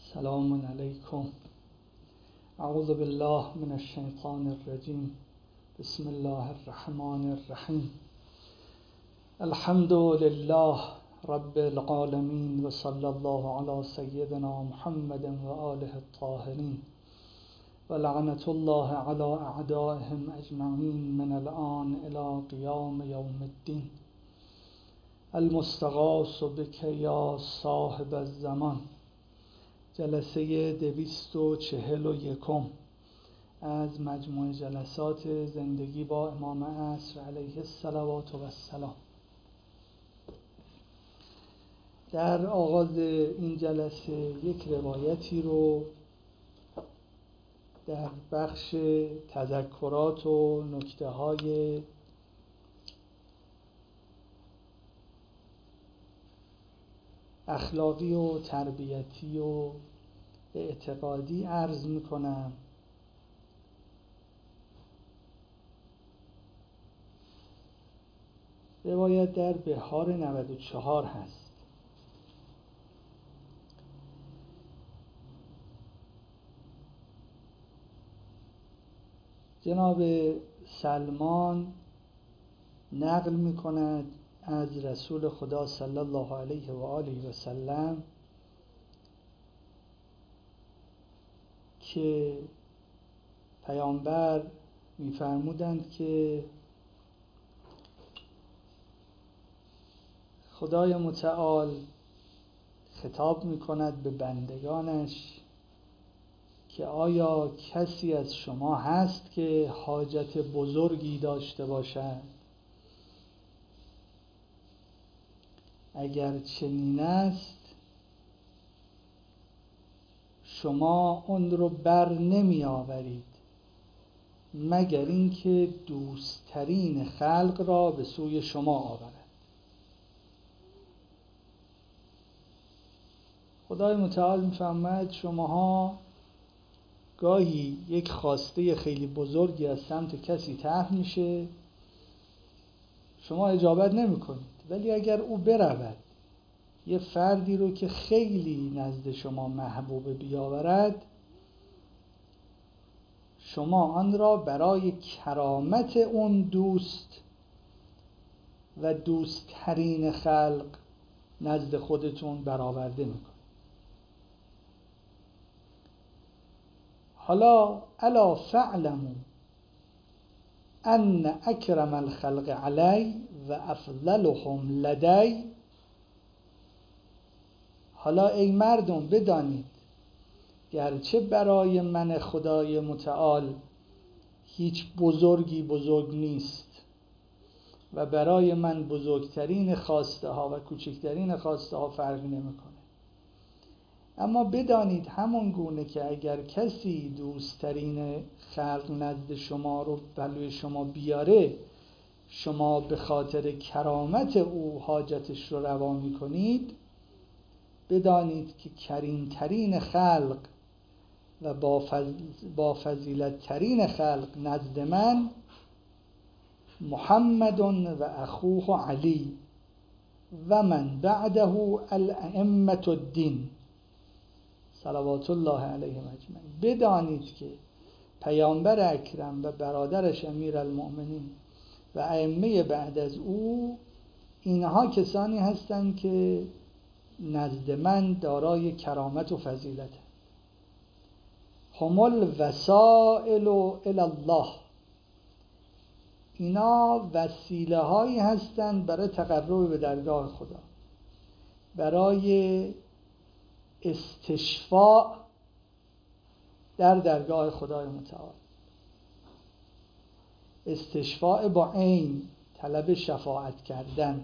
سلام علیکم. اعوذ بالله من الشیطان الرجیم. بسم الله الرحمن الرحیم. الحمد لله رب العالمین و صلی الله علی سیدنا محمد و آله الطاهرین و لعنت الله علی اعدائهم اجمعین من الآن الی قیام یوم الدین. المستغاث بک یا صاحب الزمان. جلسه 241 از مجموع جلسات زندگی با امام عصر علیه الصلوات و السلام. در آغاز این جلسه یک روایتی رو در بخش تذکرات و نکته‌های اخلاقی و تربیتی و اعتقادی عرض میکنم. روایت در بهار 94 هست. جناب سلمان نقل میکند از رسول خدا صلی الله علیه و آله و سلم که پیامبر می‌فرمودند که خدای متعال خطاب می‌کند به بندگانش که آیا کسی از شما هست که حاجت بزرگی داشته باشد؟ اگر چنین است شما اون رو بر نمی آورید مگر اینکه دوستترین خلق را به سوی شما آورد. خدای متعال می‌فرماید شماها گاهی یک خواسته خیلی بزرگی از سمت کسی طرح میشه، شما اجابت نمی کنید، ولی اگر او برود یه فردی رو که خیلی نزد شما محبوب بیاورد، شما آن را برای کرامت اون دوست و دوستترین خلق نزد خودتون برآورده میکنید. حالا الا فاعلموا ان اکرم الخلق علی و افضلهم لدی. حالا ای مردم بدانید گرچه برای من خدای متعال هیچ بزرگی بزرگ نیست و برای من بزرگترین خواسته ها و کوچکترین خواسته ها فرق نمیکنه، اما بدانید همون گونه که اگر کسی دوستترین خلق نزد شما رو بلوی شما بیاره، شما به خاطر کرامت او حاجتش رو روا میکنید، بدانید که کریمترین خلق و با فضیلت ترین خلق نزد من محمد و اخوه علی و من بعده الائمة الدین صلوات الله علیهم اجمعین. بدانید که پیامبر اکرم و برادرش امیرالمؤمنین و ائمه بعد از او، اینها کسانی هستند که نزد من دارای کرامت و فضیلت. هم الوسائل الی الله. اینا وسیله هایی هستند برای تقرب به درگاه خدا، برای استشفاء در درگاه خدای متعال. استشفاء با عین، طلب شفاعت کردن.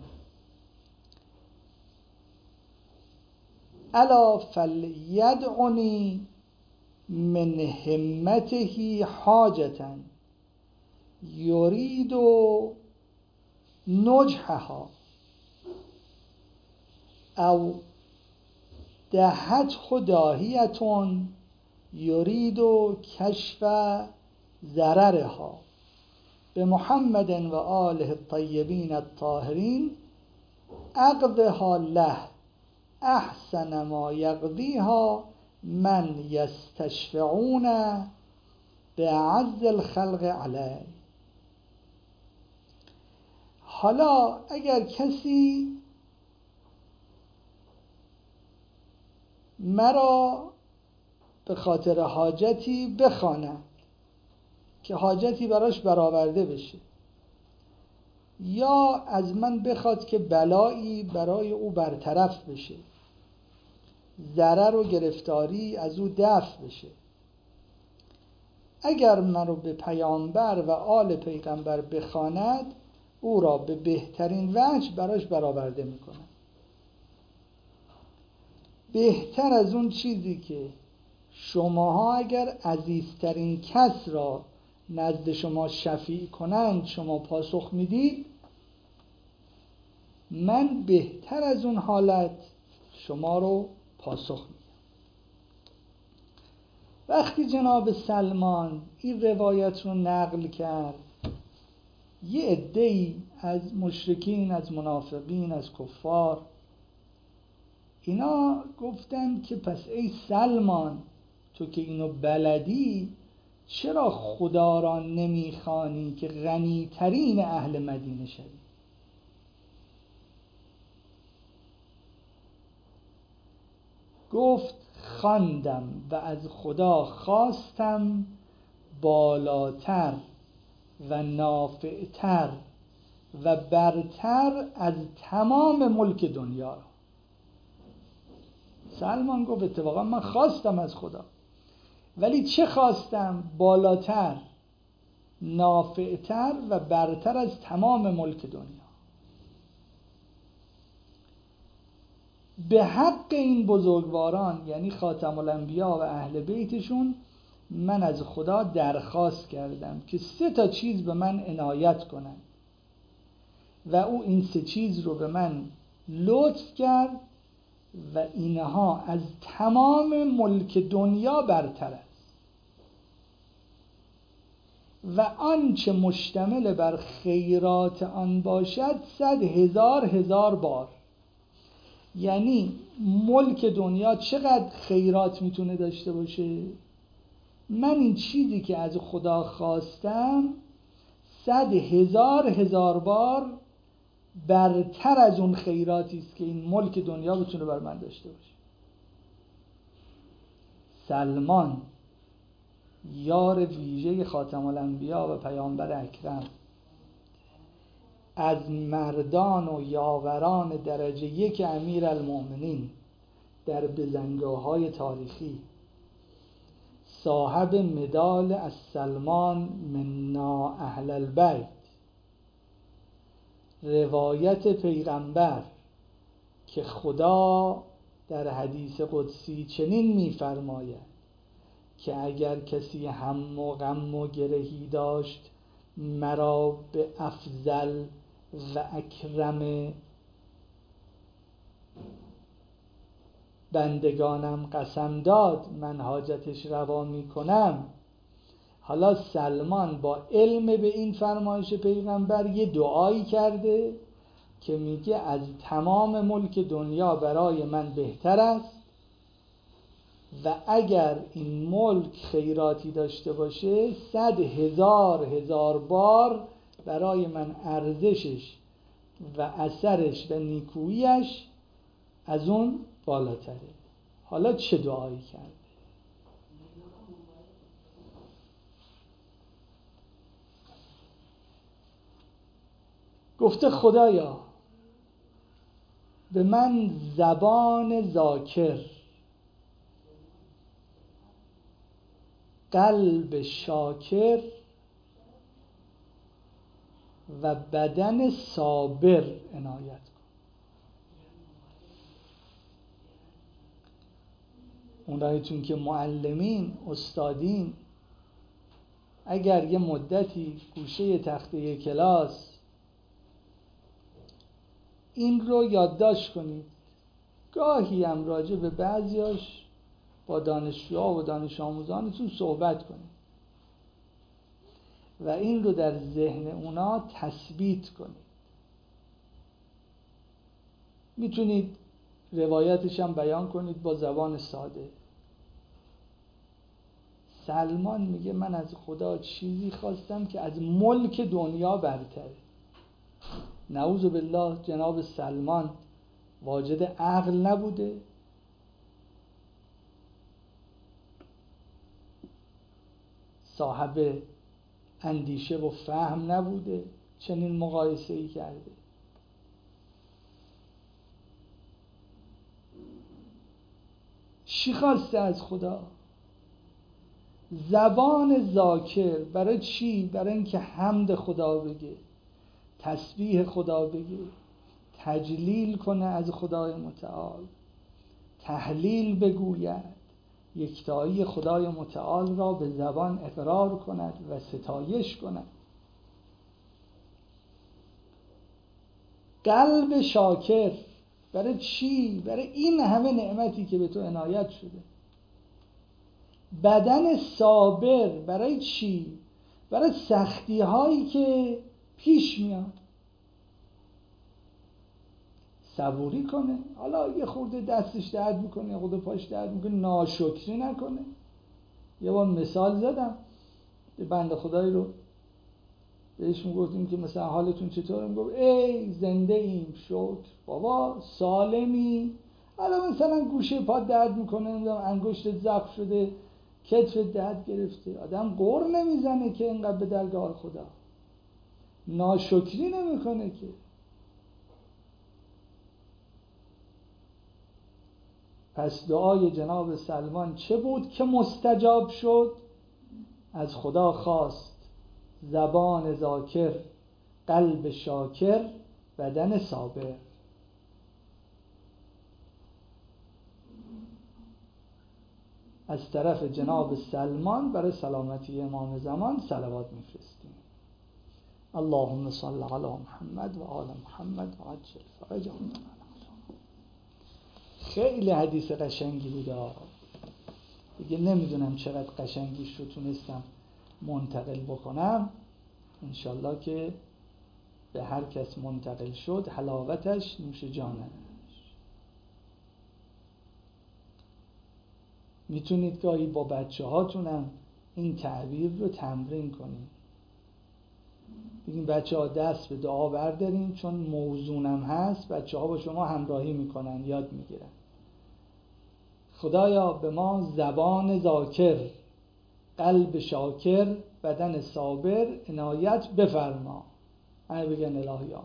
الا فلیدعنی من همته حاجة یرید نجحها او دهته داهیة یرید کشف ضررها به محمد و آله الطیبین الطاهرین اقضها له احسن ما یقضیها من یستشفعون به اعز الخلق علی. حالا اگر کسی مرا به خاطر حاجتی بخواند که حاجتی براش برآورده بشه، یا از من بخواد که بلایی برای او برطرف بشه، ضرر و گرفتاری از او دفع بشه، اگر منو به پیامبر و آل پیغمبر بخواند، او را به بهترین وجه براش برآورده میکنم. بهتر از اون چیزی که شماها اگر عزیزترین کس را نزد شما شفیع کنند شما پاسخ میدید، من بهتر از اون حالت شما رو پاسخ میدم. وقتی جناب سلمان این روایت رو نقل کرد، یه عده‌ای از مشرکین، از منافقین، از کفار، اینا گفتن که پس ای سلمان، تو که اینو بلدی، چرا خدا را نمیخوانی که غنی ترین اهل مدینه شوی؟ گفت خواندم و از خدا خواستم بالاتر و نافعتر و برتر از تمام ملک دنیا. سلمان گفت اتفاقا من خواستم از خدا، ولی چه خواستم؟ بالاتر، نافعتر و برتر از تمام ملک دنیا. به حق این بزرگواران، یعنی خاتم الانبیا و اهل بیتشون، من از خدا درخواست کردم که 3 چیز به من عنایت کنن و او این 3 چیز رو به من لطف کرد و اینها از تمام ملک دنیا برتر است و آنچه مشتمل بر خیرات آن باشد 100,000 بار. یعنی ملک دنیا چقدر خیرات میتونه داشته باشه؟ من این چیزی که از خدا خواستم 100,000 بار برتر از اون خیراتی است که این ملک دنیا بتونه بر من داشته باشه. سلمان یار ویژه خاتم الانبیا و پیامبر اکرم، از مردان و یاوران درجه 1 امیرالمؤمنین در بزنگاه‌های تاریخی، صاحب مدال از سلمان منا اهل البیت، روایت پیغمبر که خدا در حدیث قدسی چنین می‌فرماید که اگر کسی هم و غم و گرهی داشت مرا به افضل و اکرم بندگانم قسم داد، من حاجتش روا میکنم. حالا سلمان با علم به این فرمایش پیغمبر یه دعایی کرده که میگه از تمام ملک دنیا برای من بهتر است و اگر این ملک خیراتی داشته باشه 100,000 بار برای من ارزشش و اثرش و نیکوییش از اون بالاتره. حالا چه دعایی کرده؟ گفته خدایا به من زبان ذاکر، قلب شاکر و بدن صابر عنایت کن. اونایتون که معلمین، استادین، اگر یه مدتی گوشه تخته کلاس این رو یادداشت کنید، گاهی هم راجع به بعضیاش با دانشجوها و دانش آموزانتون صحبت کنید و این رو در ذهن اونا تثبیت کنید. میتونید روایتش هم بیان کنید با زبان ساده. سلمان میگه من از خدا چیزی خواستم که از ملک دنیا برتره. نعوذ بالله جناب سلمان واجد عقل نبوده؟ صاحب اندیشه و فهم نبوده؟ چنین مقایسه‌ای کرده. چی خواسته از خدا؟ زبان ذاکر. برای چی؟ برای اینکه حمد خدا بگه، تسبیح خدا بگه، تجلیل کنه از خدای متعال، تهلیل بگوید، یکتایی خدای متعال را به زبان اقرار کند و ستایش کند. قلب شاکر. برای چی؟ برای این همه نعمتی که به تو عنایت شده. بدن صابر. برای چی؟ برای سختی هایی که پیش میاد صبوری کنه. حالا یه خورده دستش درد میکنه، یه خورده پاش درد میکنه، ناشکری نکنه. یه بار مثال زدم، یه بنده خدایی رو بهش میگفتیم که مثلا حالتون چطوره؟ میگفت ای زنده ایم شکر. بابا سالمی؟ حالا مثلا گوشه پا درد میکنه، انگشت زخم شده، کتف درد گرفته، آدم غر نمیزنه که اینقدر به درگاه خدا، ناشکری نمیکنه که. پس دعای جناب سلمان چه بود که مستجاب شد؟ از خدا خواست زبان ذاکر، قلب شاکر، بدن صابر. از طرف جناب سلمان برای سلامتی امام زمان صلوات میفرستیم. اللهم صل علی محمد و آل محمد و عجل فرجهم. خیلی حدیث قشنگی بوده. دیگه نمیدونم چقدر قشنگیش رو تونستم منتقل بکنم. انشالله که به هر کس منتقل شد حلاوتش نوش جانش. میتونید گاهی با بچه هاتونم این تعبیر رو تمرین کنید. بگیم بچه ها دست به دعا بردارین، چون موزونم هست، بچه ها با شما همراهی میکنن، یاد میگیرن. خدایا به ما زبان ذاکر، قلب شاکر، بدن صابر عنایت بفرما. همه بگن الهیا.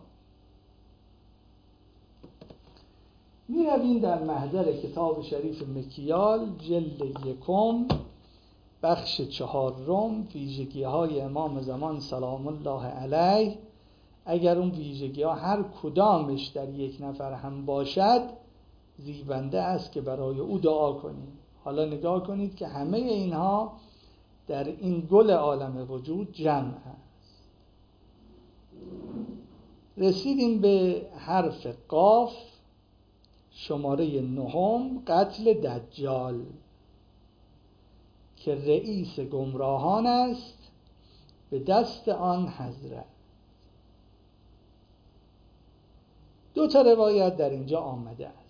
می رویم در محضر کتاب شریف مکیال جلد 1 بخش 4 ویژگی های امام زمان سلام الله علیه. اگر اون ویژگی ها هر کدامش در یک نفر هم باشد زیبنده است که برای او دعا کنیم. حالا نگاه کنید که همه اینها در این گل عالم وجود جمع است. رسیدیم به حرف قاف، شماره 9، قتل دجال که رئیس گمراهان است به دست آن حضرت. 2 روایت در اینجا آمده است.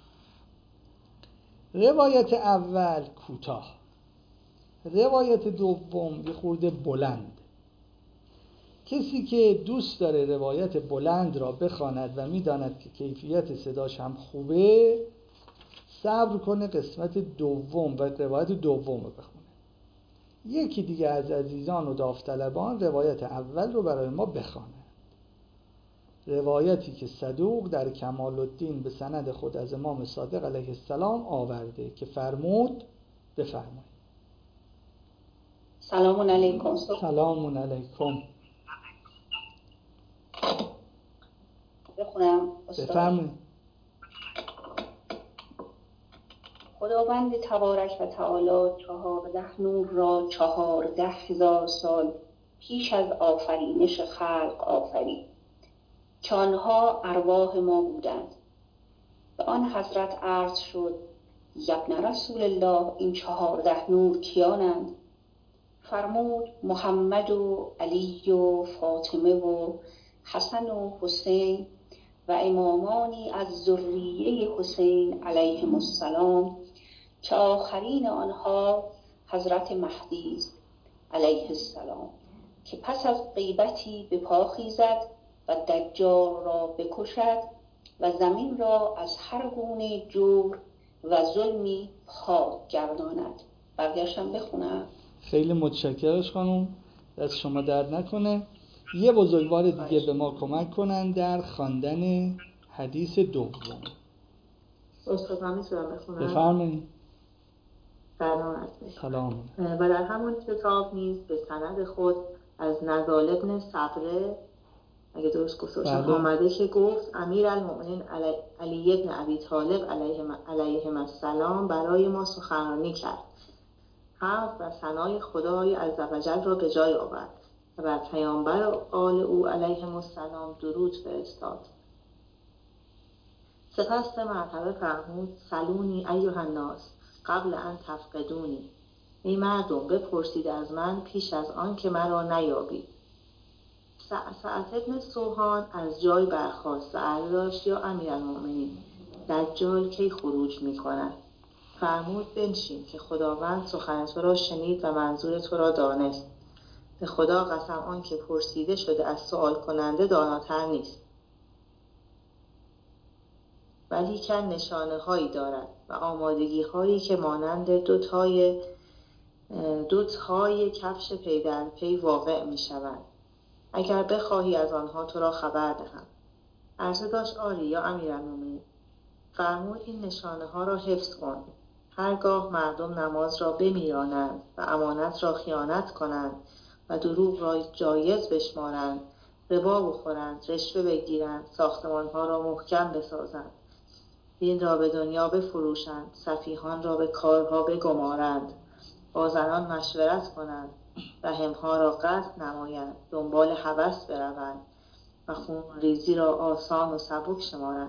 روایت اول کوتاه، روایت دوم یه خورده بلند. کسی که دوست داره روایت بلند را بخواند و میداند که کیفیت صداش هم خوبه، صبر کنه قسمت دوم و روایت دوم رو بخونه. یکی دیگه از عزیزان و داوطلبان روایت اول رو برای ما بخواند. روایتی که صدوق در کمال الدین به سند خود از امام صادق علیه السلام آورده که فرمود. بفرمایید. سلام علیکم. سلام علیکم. بخونم استاد. بفرمایید. خداوند تبارک و تعالی 14 نور را 14,000 سال پیش از آفرینش خلق آفرید که آنها ارواح ما بودند. به آن حضرت عرض شد یبن رسول الله این 14 نور کیانند؟ فرمود محمد و علی و فاطمه و حسن و حسین و امامانی از ذریه حسین علیهم السلام که آخرین آنها حضرت مهدی است علیه السلام که پس از غیبتی به پا خیزد و دجال را بکشد و زمین را از هر گونه جور و ظلمی خاک گرداند. بقیه‌شم بخونم. خیلی متشکرش خانم، دست شما درد نکنه. یه بزرگوار دیگه به ما کمک کنن در خواندن حدیث دوم. استاد هم میتونم بخونم؟ بفرمایید. سلام. و در همون کتاب نیز به سند خود از نزال ابن صبره، اگه درست گفتم، آمده که گفت امیرالمؤمنین علی ابن ابی طالب علیه السلام برای ما سخنرانی کرد، حمد و ثنای خدای عزوجل را به جای آورد و بر پیامبر آل او علیهم السلام درود فرستاد. سپس 3 مرتبه فرمود سلونی ایها الناس قبل ان تفقدونی، ای مردم بپرسید از من پیش از آن که مرا نیابید. سعد ابن سوحان از جای برخاست و عرض داشت یا امیرالمؤمنین دجال کی خروج می‌کند؟ فرمود بنشین که خداوند سخن تو را شنید و منظور تو را دانست. به خدا قسم آن که پرسیده شده از سوال کننده داناتر نیست، ولیکن نشانه هایی دارد و آمادگی هایی که مانند دو تای کفش پی در پی واقع می شوند. اگر بخواهی از آنها تو را خبر دهم. عرضه داشت آری یا امیرالمؤمنین. فرمود این نشانه ها را حفظ کن. هرگاه مردم نماز را بمیرانند و امانت را خیانت کنند و دروغ را جایز بشمارند، ربا بخورند، رشوه بگیرند، ساختمان ها را محکم بسازند، دین را به دنیا بفروشند، سفیهان را به کارها بگمارند، با زنان مشورت کنند، رحمها را قطع نمایند، دنبال هوس بروند و خونریزی را آسان و سبک شمارند.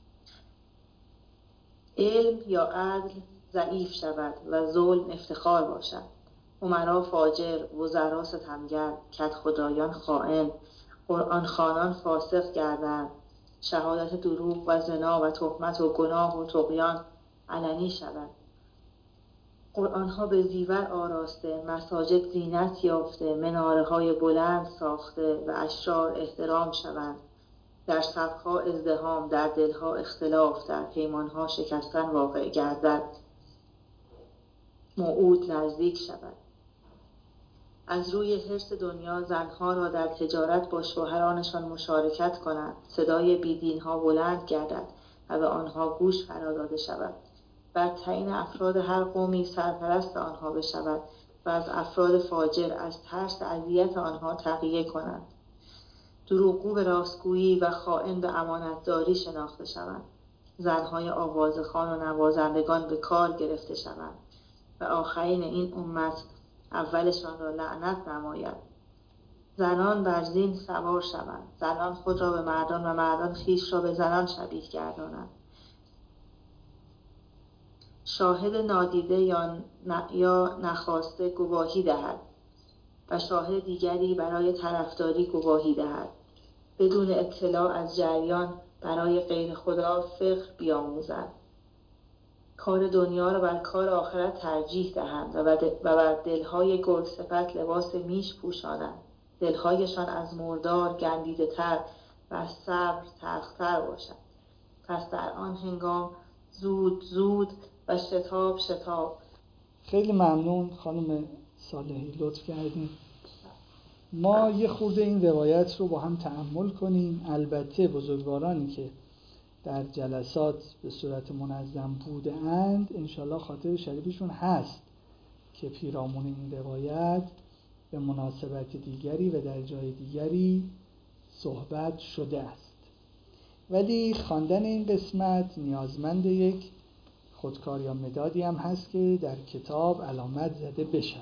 علم یا عدل ضعیف شود و ظلم افتخار باشد. امرا فاجر، وزرا ستمگر، کدخدایان خائن، قرآن خوانان فاسق گردند، شهادت دروغ و زنا و تهمت و گناه و طغیان علنی شود. قرآنها به زیور آراسته، مساجد زینت یافته، مناره های بلند ساخته و اشرار احترام شوند. در صفها ازدحام، در دلها اختلاف، در پیمانها شکستن واقع گردد، موعود نزدیک شود. از روی حرص دنیا زنها را در تجارت با شوهرانشان مشارکت کنند، صدای بیدینها بلند گردد و به آنها گوش فرا داده شود. بر تعیین افراد هر قومی سرپرست آنها بشود و از افراد فاجر از ترس اذیت آنها تقیه کنند. دروغگو به راستگویی و خائن به امانتداری شناخته شوند. زنهای آوازخوان و نوازندگان به کار گرفته شوند و آخرین این امت اولشان را لعنت نماید. زنان بر زین سوار شوند، زنان خود را به مردان و مردان خویش را به زنان شبیه گردانند. شاهد نادیده یا نخواسته گواهی دهد و شاهد دیگری برای طرفداری گواهی دهد. بدون اطلاع از جریان برای غیر خدا فقه بیاموزند. کار دنیا را بر کار آخرت ترجیح دهند و بر دلهای گرگ صفت لباس میش پوشانند. دلهایشان از مردار گندیده تر و از صبر تلختر باشد. پس در آن هنگام زود و شتاب. خیلی ممنون خانم صالحی، لطف کردین. ما یه خورده این روایت رو با هم تأمل کنیم. البته بزرگوارانی که در جلسات به صورت منظم بوده اند انشالله خاطر شریفشون هست که پیرامون این روایت به مناسبت دیگری و در جای دیگری صحبت شده است، ولی خواندن این قسمت نیازمند یک خودکار یا مدادی هم هست که در کتاب علامت زده بشود.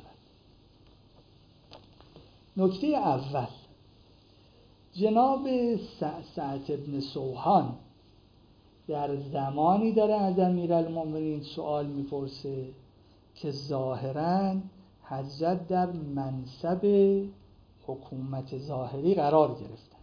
نکته اول، جناب سعد ابن سوحان در زمانی داره از امیرالمؤمنین سوال میپرسه که ظاهراً حضرت در منصب حکومت ظاهری قرار گرفتن.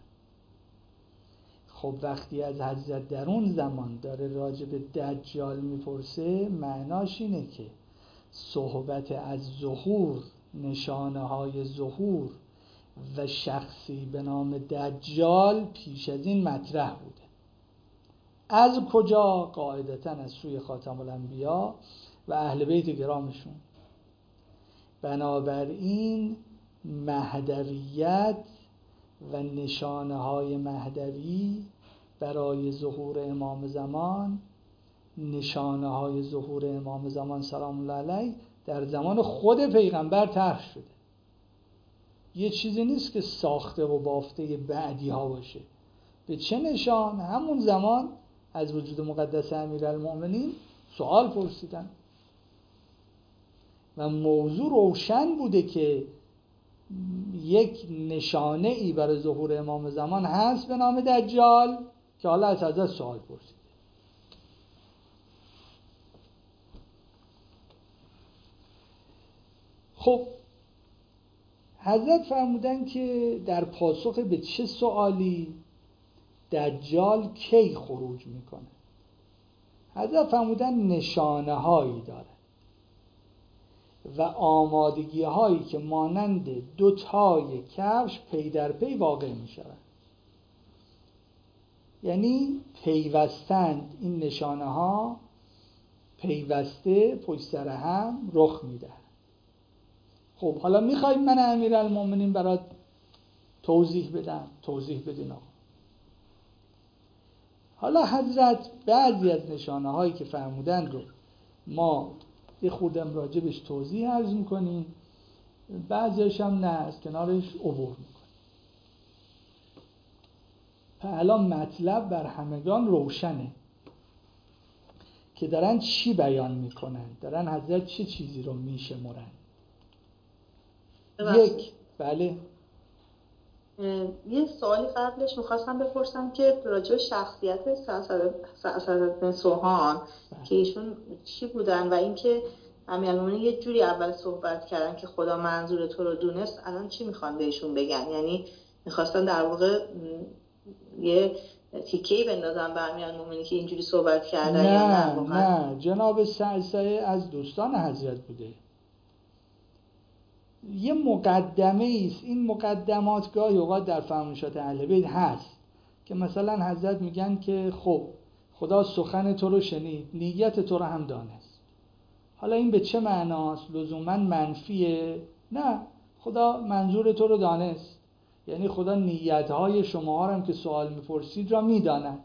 خب وقتی از حضرت در اون زمان داره راجع به دجال میپرسه، معناش اینه که صحبت از ظهور، نشانه های ظهور و شخصی به نام دجال پیش از این مطرح بوده. از کجا؟ قاعدتاً از سوی خاتم الانبیا و اهل بیت گرامشون. بنابراین مهدویت و نشانه های مهدوی برای ظهور امام زمان، نشانه های ظهور امام زمان سلام الله علیه در زمان خود پیغمبر طرح شده. یه چیزی نیست که ساخته و بافته بعدی ها باشه. به چه نشان؟ همون زمان از وجود مقدس امیرالمؤمنین سوال پرسیدن و موضوع روشن بوده که یک نشانه ای برای ظهور امام زمان هست به نام دجال که حالا از حضرت سوال پرسید. خب حضرت فرمودن که در پاسخ به چه سوالی دجال کی خروج میکنه؟ حضرت فرمودن نشانه هایی داره و آمادگی هایی که مانند دو تای کفش پی در پی واقع می شود. یعنی پیوستند این نشانه ها، پیوسته پشت سر هم رخ میده. خب حالا میخواید من امیرالمؤمنین برات توضیح بدم؟ توضیح بدین آقا. حالا حضرت بعضی از نشانه هایی که فرمودن رو ما یه خوردم راجبش توضیح عرض میکنیم، بعضیش هم نه، از کنارش عبور میکنیم. الان مطلب بر همگان روشنه که دارن چی بیان میکنن، دارن حضرت چه چیزی رو میشمرن. یک بله یه سوالی قبلش میخواستم بپرسم که راجع شخصیت سعد سوهان که ایشون چی بودن و اینکه امیرالمومنین یه جوری اول صحبت کردن که خدا منظور تو رو دونست، الان چی میخوان بهشون بگن؟ یعنی میخواستن در واقع یه تیکه‌ای بندازن به امیرالمومنین که اینجوری صحبت کردن یا نه؟ نه، جناب سعد از دوستان حضرت بوده. یه مقدمه است. این مقدمات گاهی اوقات در فرمایشات اهل بیت هست که مثلا حضرت میگن که خب خدا سخن تو رو شنید، نیت تو رو هم دانست. حالا این به چه معناست؟ لزوما منفیه؟ نه، خدا منظور تو رو دانست، یعنی خدا نیتهای شما هم که سوال میپرسید را میداند.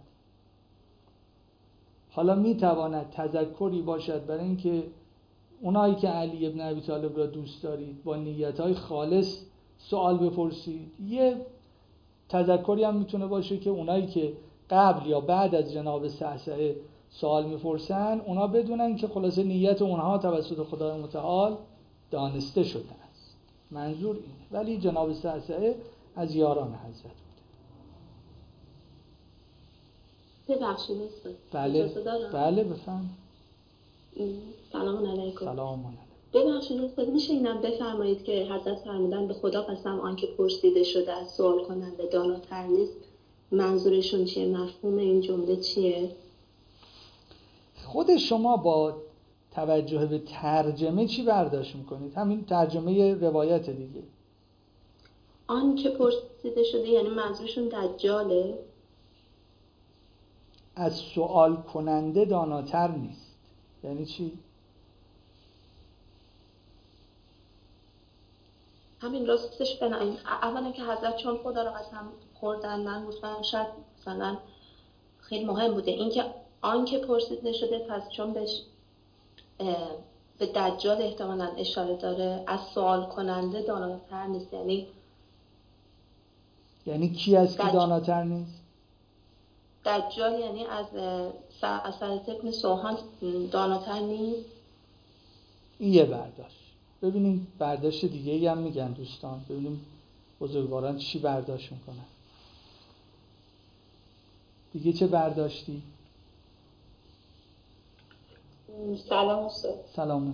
حالا میتواند تذکری باشد برای اینکه اونایی که علی ابن ابی طالب را دوست دارید با نیت‌های خالص سوال بپرسید. یه تذکری هم میتونه باشه که اونایی که قبل یا بعد از جناب سعسعه سوال میپرسن اونا بدونن که خلاصه نیت اونها توسط خدای متعال دانسته شده است. منظور اینه. ولی جناب سعسعه از یاران حضرت بوده. ببخشید نیست. بله بفهم. سلام علیکم. سلام علیکم. ببخشید استاد، میشه اینم بفرمایید که حضرت فرمودن به خدا قسم آنکه پرسیده شده از سوال کننده داناتر نیست، منظورشون چیه؟ مفهوم این جمله چیه؟ خود شما با توجه به ترجمه چی برداشت میکنید؟ همین ترجمه روایت دیگه. آنکه پرسیده شده یعنی منظورشون دجاله؟ از سوال کننده داناتر نیست یعنی چی؟ همین راستش بنابراین اولا که حضرت چون خدا رو قسم خوردن، من گفتم شاید مثلا خیلی مهم بوده اینکه آنکه پرسیده شده، پس چون به دجال احتمالاً اشاره داره، از سوال کننده داناتر نیست. یعنی کی است که داناتر نیست؟ دجال یعنی از سعد ابن سوهان داناتر نیست. این یه برداشت. ببینیم برداشت دیگه ای هم میگن دوستان، ببینیم بزرگواران چی برداشت میکنن. دیگه چه برداشتی؟ سلام استاد. سلام.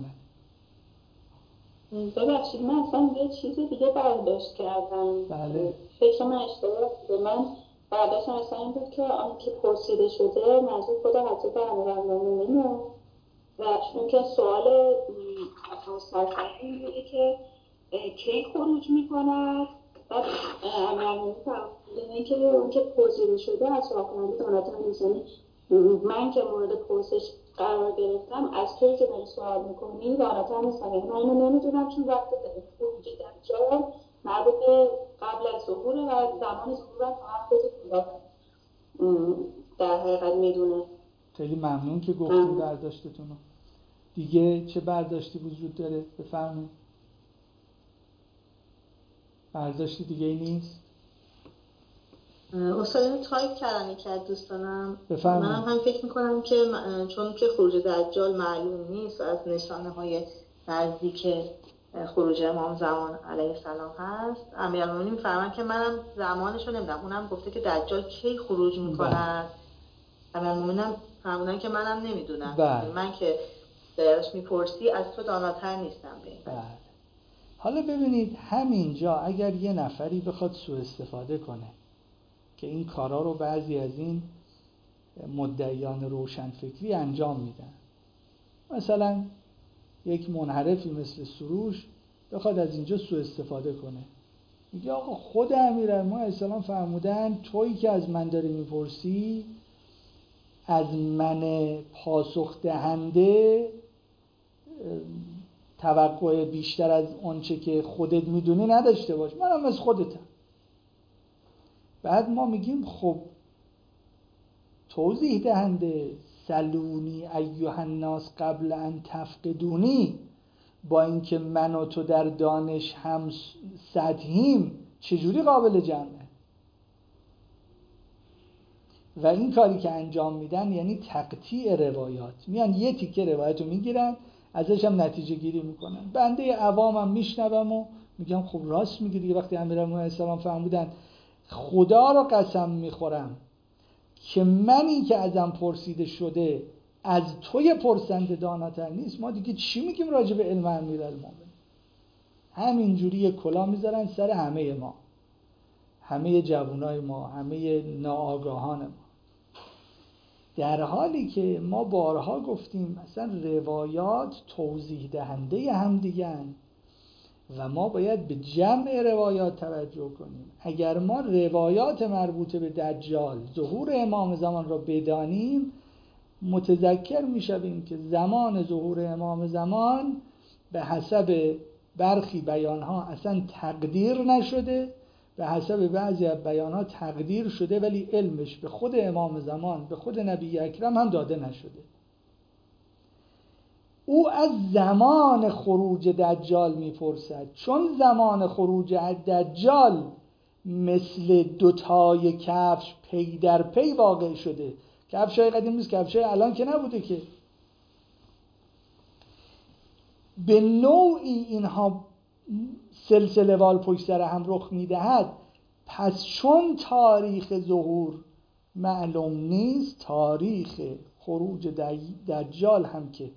ببخشید من اصلا یه چیزی دیگه برداشت کردم. بله. فکر من اشتباه بوده. من برداشتم اصلا این بود که آن که پرسیده شده منظور خدا حضرت امیرالمومنین و چون که سوال فلسفه این بوده که کی خروج میکند و امیرالمومنین فرمودن که اون که پرسیده شده از سوال کننده داناتر نیست. من که مورد پرسش قرار گرفتم از کی که داری سوال میکنی داناتر نیستم، یعنی من اینو نمیدونم چون وقت خروج دجال مربوط به قبل از ظهور و زمان ظهور و تا وقت در حقیقت میدونه. خیلی ممنون که گفتیم برداشتتون رو. دیگه چه برداشتی وجود داره؟ بفرمایید. برداشتی دیگه ای نیست؟ استاد اینو تایپ کردن یکی از دوستانم. بفرمایید. من هم فکر میکنم که چون که خروج دجال معلوم نیست و از نشانه های نزدیک خروج امام زمان علیه السلام هست، امیرالمومنین میفرمان که منم زمانشو نمیدونم، اونم گفته که دجال کی خروج میکند. امیرالمومنین هم فرمودن که منم نمیدونم. من که درش میپرسی از تو داناتر نیستم. بله. حالا ببینید همینجا اگر یه نفری بخواد سوء استفاده کنه که این کارا رو بعضی از این مدعیان روشنفکری انجام میدن، مثلا یک منحرفی مثل سروش بخواد از اینجا سوء استفاده کنه، میگه آقا خود امیرالمومنین علیه السلام فرمودن تویی که از من داری میپرسی از من پاسخ دهنده توقع بیشتر از آنچه که خودت میدونی نداشته باش، منم از خودتم. بعد ما میگیم خب توضیح دهنده سلونی ایها الناس قبل ان تفقدونی، با اینکه من و تو در دانش هم سطحیم چجوری قابل جمعه؟ و این کاری که انجام میدن یعنی تقطیع روایات، میان یه تیکه روایت رو میگیرن ازش هم نتیجه گیری میکنن. بنده عوامم میشنوم و میگم خب راست میگی دیگه. وقتی امیرالمومنین علیه السلام فرمودن خدا رو قسم میخورم که منی که ازم پرسیده شده از توی پرسنده داناتر نیست، ما دیگه چی میگیم راجع به علم امیرالمومنین؟ همینجوری کلا میذارن سر همه ما، همه جوانای ما، همه ناآگاهان ما، در حالی که ما بارها گفتیم مثلا روایات توضیح دهنده هم دیگن و ما باید به جمع روایات توجه کنیم. اگر ما روایات مربوط به دجال، ظهور امام زمان را بدانیم، متذکر میشویم که زمان ظهور امام زمان به حسب برخی بیانها اصلا تقدیر نشده، به حسب بعضی از بیانها تقدیر شده ولی علمش به خود امام زمان، به خود نبی اکرم هم داده نشده. او از زمان خروج دجال میپرسد، چون زمان خروج دجال مثل دوتای کفش پی در پی واقع شده. کفشای قدیم نیست، کفشای الان که نبوده که. به نوعی اینها سلسله وال پشت سر هم رخ میدهد. پس چون تاریخ ظهور معلوم نیست، تاریخ خروج دجال هم که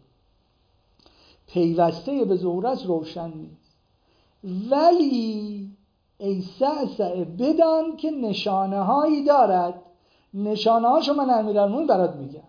پیوسته به ظهور است روشن نیست. ولی ای سعسعه بدان که نشانه هایی دارد. نشانه هاشو من امیرالمومنین برات میگم.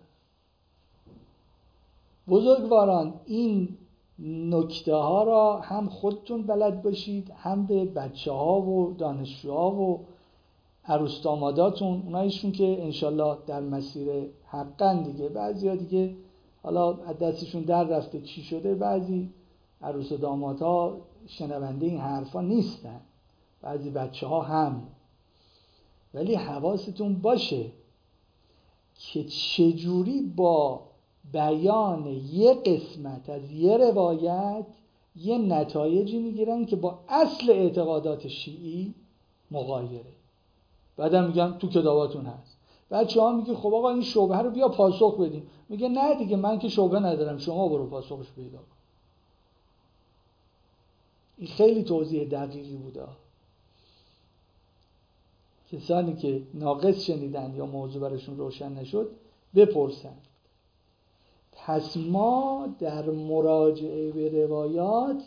بزرگواران این نکته ها را هم خودتون بلد باشید، هم به بچه ها و دانشجوها و عروس داماداتون، اونایشون که انشالله در مسیر حقن دیگه. بعضی ها دیگه حالا دستشون در رفته چی شده، بعضی عروس و دامادها شنونده این حرفا نیستن، بعضی بچه ها هم. ولی حواستون باشه که چجوری با بیان یه قسمت از یه روایت یه نتایجی میگیرن که با اصل اعتقادات شیعی مغایره. بعدم میگن تو کتاباتون هست. بچه ها میگه خب آقا این شبهه رو بیا پاسخ بدیم. میگه نه دیگه من که شبهه ندارم، شما برو پاسخش پیدا کن. این خیلی توضیح دقیقی بوده. کسانی که ناقص شنیدن یا موضوع براشون روشن نشد بپرسن. پس ما در مراجعه به روایات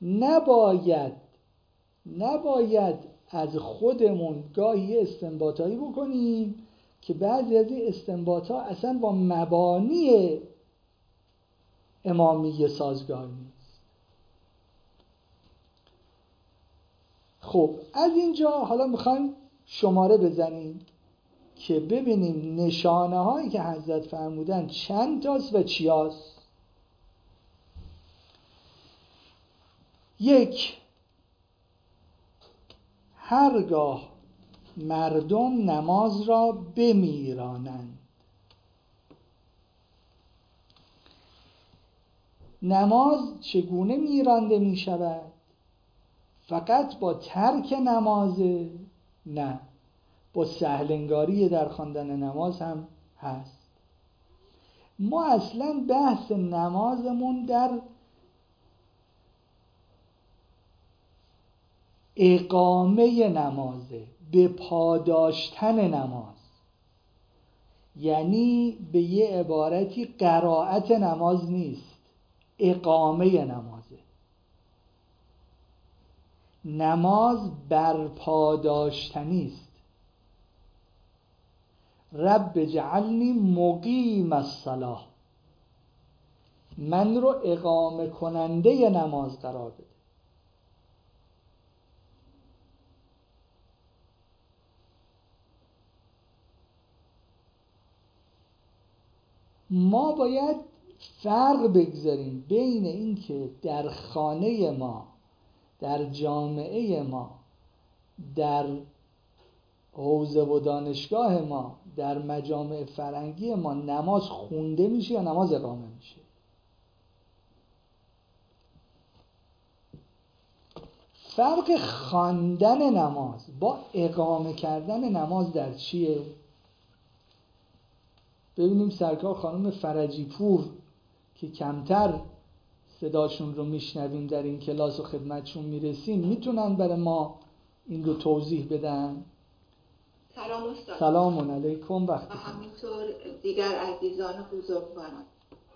نباید از خودمون گاهی استنباطایی بکنیم که بعضی از این استنباطا اصلا با مبانی امامیه سازگار نیست. خب از اینجا حالا میخوایم شماره بزنیم که ببینیم نشانه هایی که حضرت فرمودن چند تاست و چیاست. 1، هرگاه مردم نماز را بمیرانند. نماز چگونه میرانده می شود؟ فقط با ترک نمازه؟ نه، با سهلنگاری در خواندن نماز هم هست. ما اصلا بحث نمازمون در اقامه نمازه، به پاداشتن نماز، یعنی به یه عبارتی قرائت نماز نیست، اقامه نمازه. نماز برپاداشتنی است. رب جعلنی مقیم الصلاة، من رو اقامه کننده نماز قرار بده. ما باید فرق بگذاریم بین اینکه در خانه ما، در جامعه ما، در حوزه و دانشگاه ما، در مجامع فرهنگی ما نماز خونده میشه یا نماز اقامه میشه. فرق خواندن نماز با اقامه کردن نماز در چیه؟ ببینیم سرکار خانم فرجی پور که کمتر صداشون رو میشنویم در این کلاس و خدمتشون میرسیم، میتونن برای ما این رو توضیح بدن؟ سلام استاد. سلام علیکم. وقتی همینطور دیگر عزیزان بزرگواران.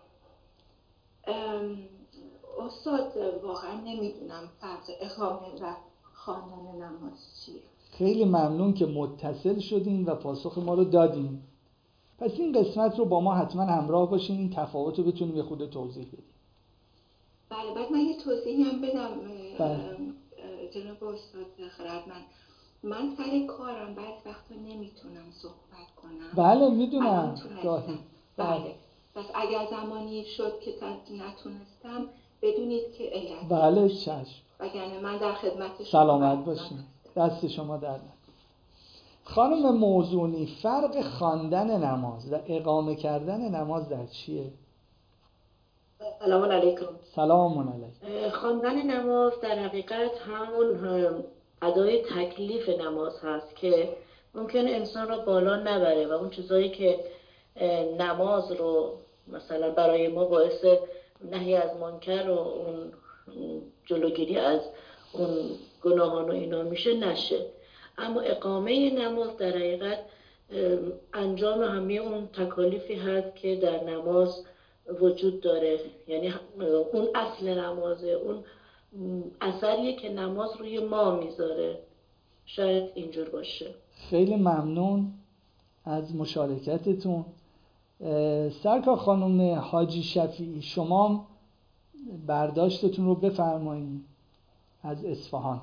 استاد واقعا نمیدونم فرق اقامه و خواندن نماز چیه. خیلی ممنون که متصل شدین و پاسخ ما رو دادین. پس این قسمت رو با ما حتما همراه باشین، این تفاوت رو بتونیم یه خود توضیح بدیم. بله، بعد من یه توضیحی هم بدم. بله. جناب استاد خردمند، من سر کارم بعض وقتا نمیتونم صحبت کنم. بله میدونم گاهی. بله. پس اگر زمانی شد که نتونستم بدونید که علت. بله چشم. وگرنه من در خدمت شما. سلامت باشین. دست شما در نکنه. خانم موزونی، فرق خواندن نماز و اقامه کردن نماز در چیه؟ سلام علیکم. سلام علیکم. خواندن نماز در حقیقت همون ادای تکلیف نماز هست که ممکن انسان را بالا نبره و اون چیزایی که نماز رو مثلا برای ما باعث نهی از منکر و اون جلوگیری از اون گناهان و اینا میشه نشه. اما اقامه نماز در حقیقت انجام همه اون تکالیفی هست که در نماز وجود داره، یعنی اون اصل نمازه، اون اثریه که نماز روی ما میذاره. شاید اینجور باشه. خیلی ممنون از مشارکتتون. سرکار خانم حاجی شفیعی، شما برداشتتون رو بفرمایید از اصفهان.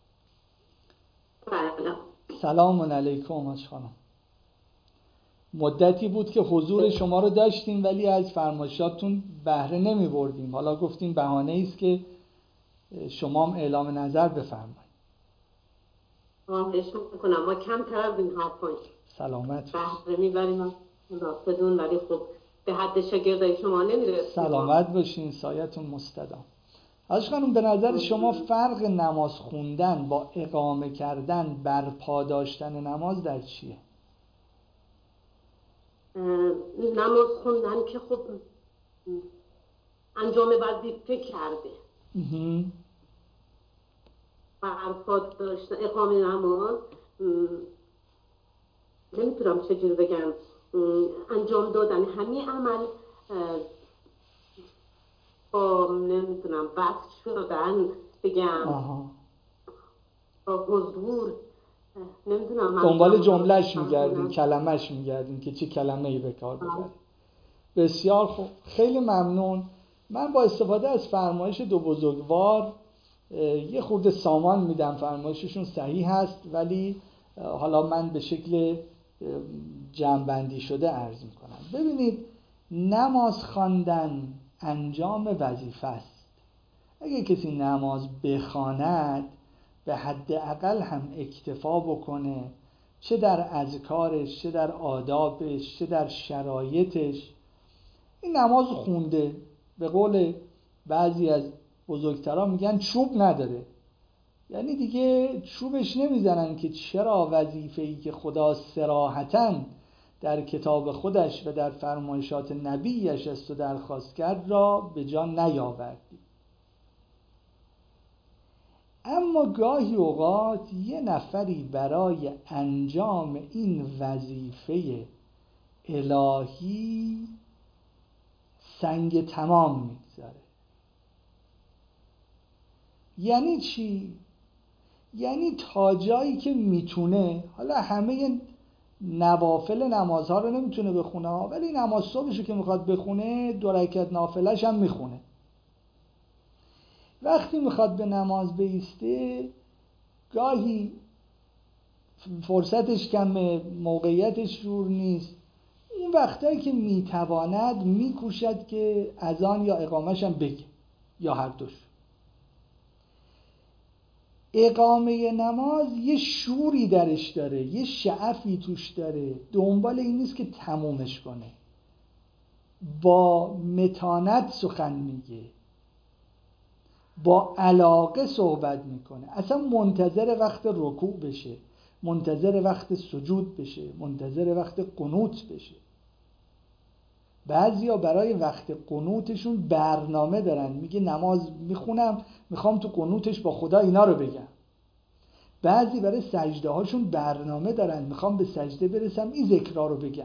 سلام علیکم حاج خانم. مدتی بود که حضور شما رو داشتیم ولی از فرمایشاتون بهره نمی بردیم. حالا گفتیم بهانه ایست که شما هم اعلام نظر بفرمایید. خواهش میکنم، ما کمتر از این حرفا سلامت بهره میبریم بدون، ولی خب به حد شاگردای شما نمیرسیم. سلامت باشین، سایتون مستدام. حاج خانم، به نظر شما فرق نماز خوندن با اقامه کردن بر پاداشتن نماز در چیه؟ نماز خوندن که خب انجام وظیفه کرده، بر پاداشتن اقامه نماز نمیتونم چجور بگم، انجام دادن همین عمل با نمیتونم وقت شدن بگم با حضور، نمیدونم دنبال جملهش میگردین، کلمهش میگردین که چه کلمه‌ای به کار ببرید. بسیار خوب، خیلی ممنون. من با استفاده از فرمایش دو بزرگوار یه خورده سامان میدم، فرمایششون صحیح هست، ولی حالا من به شکل جمع‌بندی شده عرض میکنم. ببینید، نماز خواندن انجام وظیفه است. اگه کسی نماز بخواند به حداقل هم اکتفا بکنه، چه در اذکارش، چه در آدابش، چه در شرایطش. این نماز خونده، به قول بعضی از بزرگتران میگن چوب نداره، یعنی دیگه چوبش نمیزنن که چرا وظیفه‌ای که خدا صراحتاً در کتاب خودش و در فرمایشات نبیش است و درخواست کرد را به جا نیاوردی. اما گاهی اوقات یه نفری برای انجام این وظیفه الهی سنگ تمام میگذاره. یعنی چی؟ یعنی تا جایی که میتونه، حالا همه نوافل نمازها رو نمیتونه بخونه، ولی نماز صبحشو که میخواد بخونه 2 رکعت نافله‌ش هم میخونه. وقتی میخواد به نماز بایسته، گاهی فرصتش کمه، موقعیتش جور نیست، اون وقتایی که میتواند میکوشد که اذان یا اقامه‌ش هم بگه، یا هر دوش. اقامه نماز یه شوری درش داره، یه شعفی توش داره، دنبال این نیست که تمومش کنه، با متانت سخن میگه، با علاقه صحبت میکنه، اصلا منتظر وقت رکوع بشه، منتظر وقت سجود بشه، منتظر وقت قنوت بشه. بعضیا برای وقت قنوتشون برنامه دارن، میگه نماز میخونم میخوام تو قنوتش با خدا اینا رو بگم. بعضی برای سجده هاشون برنامه دارن، میخوام به سجده برسم این ذکرها رو بگم.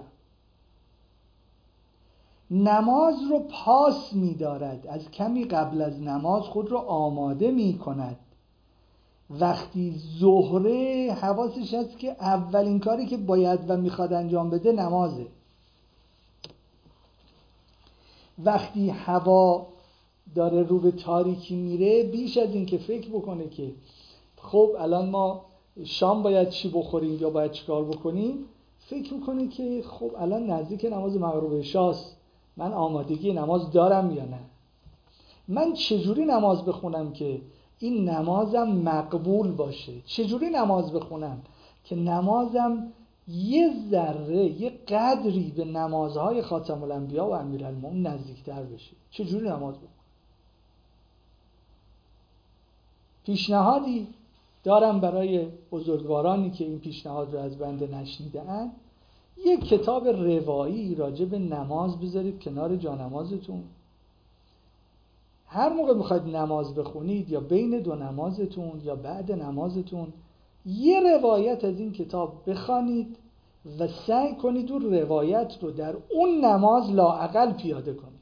نماز رو پاس می‌دارد، از کمی قبل از نماز خود رو آماده می‌کند. وقتی ظهره حواسش هست که اولین کاری که باید و میخواد انجام بده نمازه. وقتی هوا داره رو به تاریکی میره، بیش از این که فکر بکنه که خب الان ما شام باید چی بخوریم یا باید چی کار بکنیم، فکر میکنه که خب الان نزدیک نماز مغرب عشاست، من آمادگی نماز دارم یا نه، من چجوری نماز بخونم که این نمازم مقبول باشه، چجوری نماز بخونم که نمازم یه ذره، یه قدری به نمازهای خاتم الانبیا و امیرالمومنین نزدیکتر بشه، چجوری نماز بخونم. پیشنهادی دارم برای بزرگوارانی که این پیشنهاد رو از بنده نشنیده‌اند، یک کتاب روایی راجع به نماز بذارید کنار جانمازتون. هر موقع میخواید نماز بخونید، یا بین 2 نمازتون یا بعد نمازتون، یه روایت از این کتاب بخوانید و سعی کنید اون روایت رو در اون نماز لااقل پیاده کنید.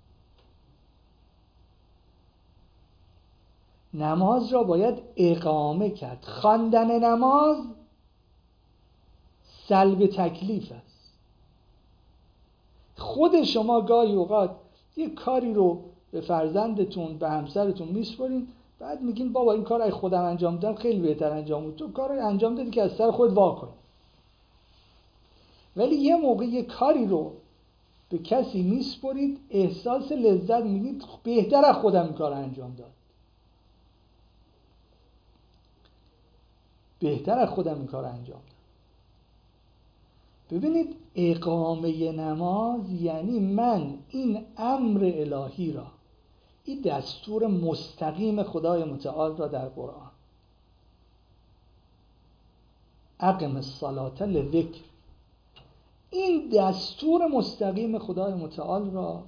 نماز را باید اقامه کرد. خواندن نماز سلب تکلیف است. خود شما گاهی اوقات یک کاری رو به فرزندتون، به همسرتون میسپارین، بعد میگین بابا این کار اگه خودم انجام دادم خیلی بهتر انجام بود، تو کار رو انجام دادی که از سر خود واکن. ولی یه موقع یه کاری رو به کسی میسپارید، احساس لذت میگید بهتر از خودم این کار رو انجام داد، بهتر از خودم این کار انجام داد. ببینید، اقامه نماز یعنی من این امر الهی را، این دستور مستقیم خدای متعال را در قرآن، اقم الصلاة لذکر، این دستور مستقیم خدای متعال را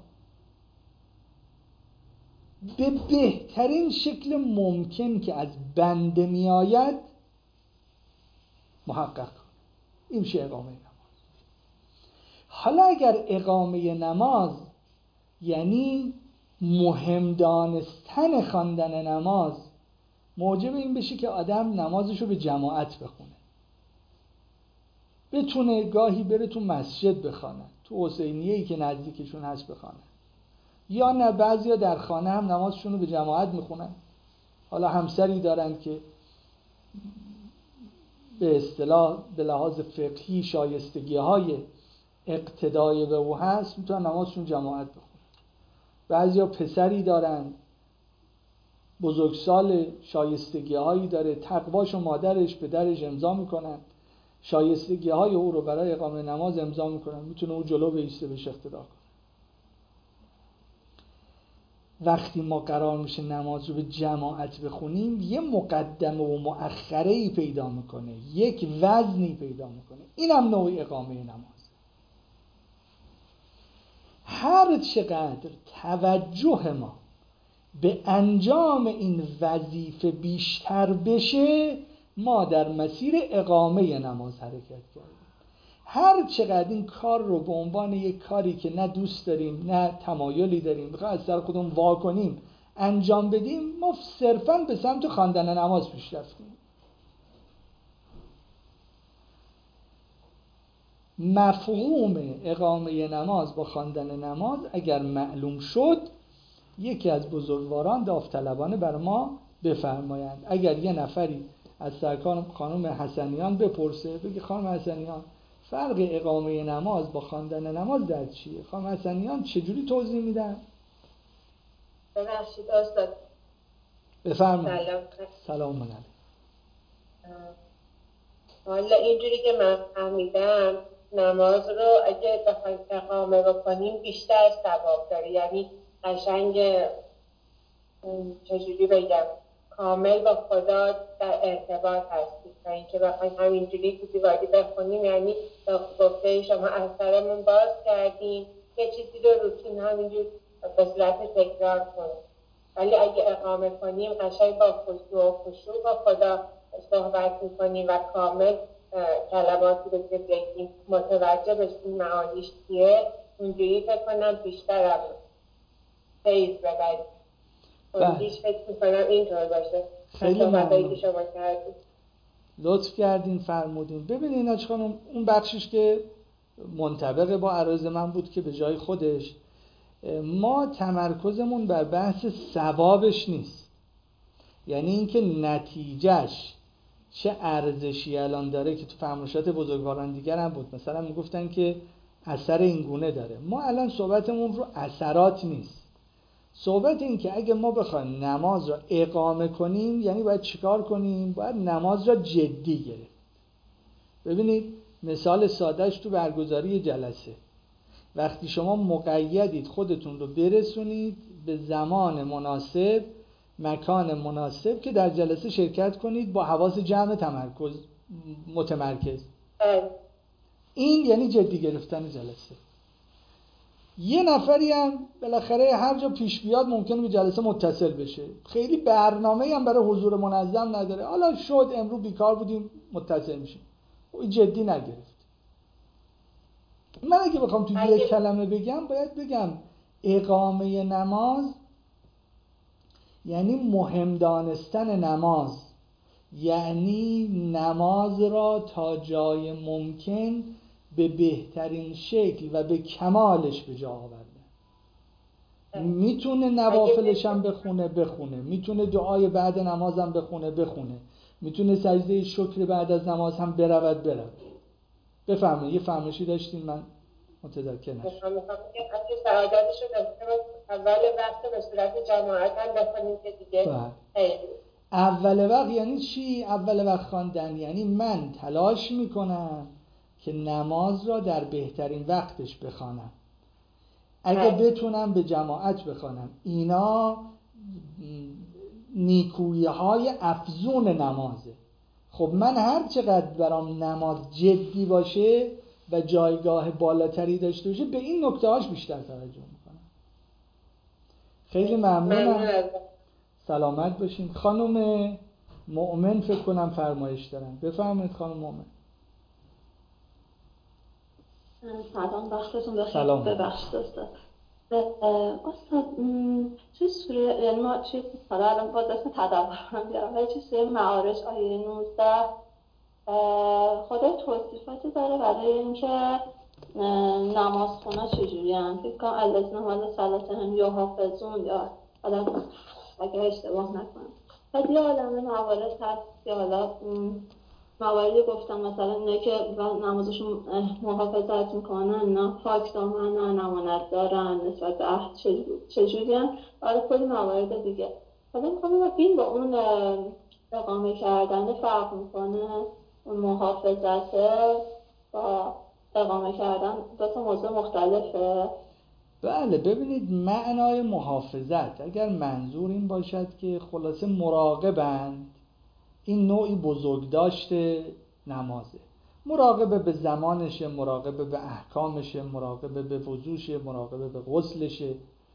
به بهترین شکل ممکن که از بنده می آید محقق کن. این میشه اقامه نماز. حالا اگر اقامه نماز یعنی مهم دانستن خواندن نماز موجب این بشه که آدم نمازشو به جماعت بخونه، بتونه گاهی بره تو مسجد بخونه، تو حسینیه‌ای که نزدیکشون هست بخونه، یا نه بعضیا در خانه هم نمازشون رو به جماعت میخونن، حالا همسری دارن که به اصطلاح به لحاظ فقهی شایستگی‌های اقتدای به او هست، میتونن نمازشون جماعت بخونن. بعضیا پسری دارن بزرگسال، شایستگی‌هایی داره، تقواش و مادرش به درش امضا میکنن، شایستگی‌های او رو برای اقامه نماز امضا میکنن، میتونه او جلو بایسته بهش اقتدا کنه. وقتی ما قرار میشه نماز رو به جماعت بخونیم، یه مقدمه و مؤخره‌ای پیدا میکنه، یک وزنی پیدا میکنه. اینم نوع اقامه نماز. هر چقدر توجه ما به انجام این وظیفه بیشتر بشه، ما در مسیر اقامه نماز حرکت کردیم. هر چقدر این کار رو به عنوان یک کاری که نه دوست داریم نه تمایلی داریم بخواه از سر خودمون واکنیم انجام بدیم، ما صرفاً به سمت خواندن نماز پیش رفتیم. مفهوم اقامه نماز با خواندن نماز اگر معلوم شد، یکی از بزرگواران داوطلبانه بر ما بفرمایند. اگر یه نفری از سرکار خانم حسنیان بپرسه، بگه خانم حسنیان فرق اقامه نماز با خواندن نماز در چیه؟ خانم حسنیان چجوری توضیح میدن؟ ببخشید استاد. بفرمایید. سلام علیکم. حالا اینجوری که من فهمیدم نماز رو اگه بخوایم اقامه بکنیم بیشتر ثواب داره، یعنی قشنگ چجوری بگم کامل با خدا در ارتباط هستیم، تا اینکه بخوایم همینجوری تو دیواری بخونیم، یعنی گفته شما از سرمون باز کردیم یه چیزی رو روتین همینجور به صورت تکرار کنیم. ولی اگه اقامه کنیم قشنگ با خشوع و خشوع با خدا صحبت میکنیم و کامل کلماتی رو که بگیم متوجه بشیم معانیش چیه، اونجوری فکر کنم بیشتر هم فیض ببریم. اونجوریش فکر میکنم اینطور باشه. خیلی ممنون. که شما کردیم لطف کردین فرمودین. ببینید ایناج خانم، اون بخشش که منطبق با عرض من بود که به جای خودش، ما تمرکزمون بر بحث ثوابش نیست، یعنی اینکه نتیجهش چه ارزشی الان داره که تو فرمایشات بزرگواران دیگر هم بود، مثلا میگفتن که اثر این گونه داره. ما الان صحبتمون رو اثرات نیست، صحبت این که اگه ما بخوایم نماز را اقامه کنیم یعنی باید چیکار کنیم؟ باید نماز را جدی گرفت. ببینید مثال سادهش تو برگزاری جلسه، وقتی شما مقیدید خودتون رو برسونید به زمان مناسب، مکان مناسب که در جلسه شرکت کنید با حواس جمع متمرکز. این یعنی جدی گرفتن جلسه. یه نفری هم بالاخره هر جا پیش بیاد ممکنه به جلسه متصل بشه، خیلی برنامه‌ای هم برای حضور منظم نداره، حالا شد امروز بیکار بودیم متصل میشیم، این جدی نگرفت. من اگه بخوام تو یک کلمه بگم باید بگم اقامه نماز یعنی مهم دانستن نماز، یعنی نماز را تا جای ممکن به بهترین شکل و به کمالش به جا آوردن. میتونه نوافلش هم بخونه، میتونه دعای بعد نماز هم بخونه، میتونه سجده شکر بعد از نماز هم برود. بفهمه یه فرمایشی داشتین من متذکر نشدم. اگه سعادتش رو داشته اول وقت به صورت جماعت هم بخونیم که دیگه اول وقت یعنی چی؟ اول وقت خواندن یعنی من تلاش میکنم که نماز را در بهترین وقتش بخوانم. اگه بتونم به جماعت بخوانم، اینا نیکویی های افزون نمازه. خب من هر چقدر برام نماز جدی باشه و جایگاه بالاتری داشته باشه، به این نکته هاش بیشتر توجه میکنم. خیلی ممنونم. سلامت باشین. خانم مؤمن فکر کنم فرمایش دارن، بفرمایید خانم مؤمن. سلام، وقتتون بخیر. سلام. ببخشید استاد. استاد چه سوره، یعنی ما چه حالا الان باز اسم تدبرم بیارم، ولی چه سوره معارج آیه 19 خدا توصیفاتی داره برای اینکه نماز خونا چجوری هم فکر کنم الذین هم علی صلاتهم یحافظون، یا حالا اگه اشتباه نکنم بعد یه عالمه موارد هست که حالا مواردی گفتم مثلا اینه که نمازشون محافظت میکنن، اینا پاک دامنن، امانت دارن، نسبت به عهد چجوریان، برای کلی موارد دیگه. حالا میخوام این با اون اقامه کردن فرق میکنه، اون محافظته با اقامه کردن دو تا موضوع مختلفه. بله ببینید، معنای محافظت اگر منظور این باشد که خلاصه مراقبند، این نوعی بزرگداشت نمازه. مراقبه به زمانشه، مراقبه به احکامشه، مراقبه به وضوشه، مراقبه به غسلشه.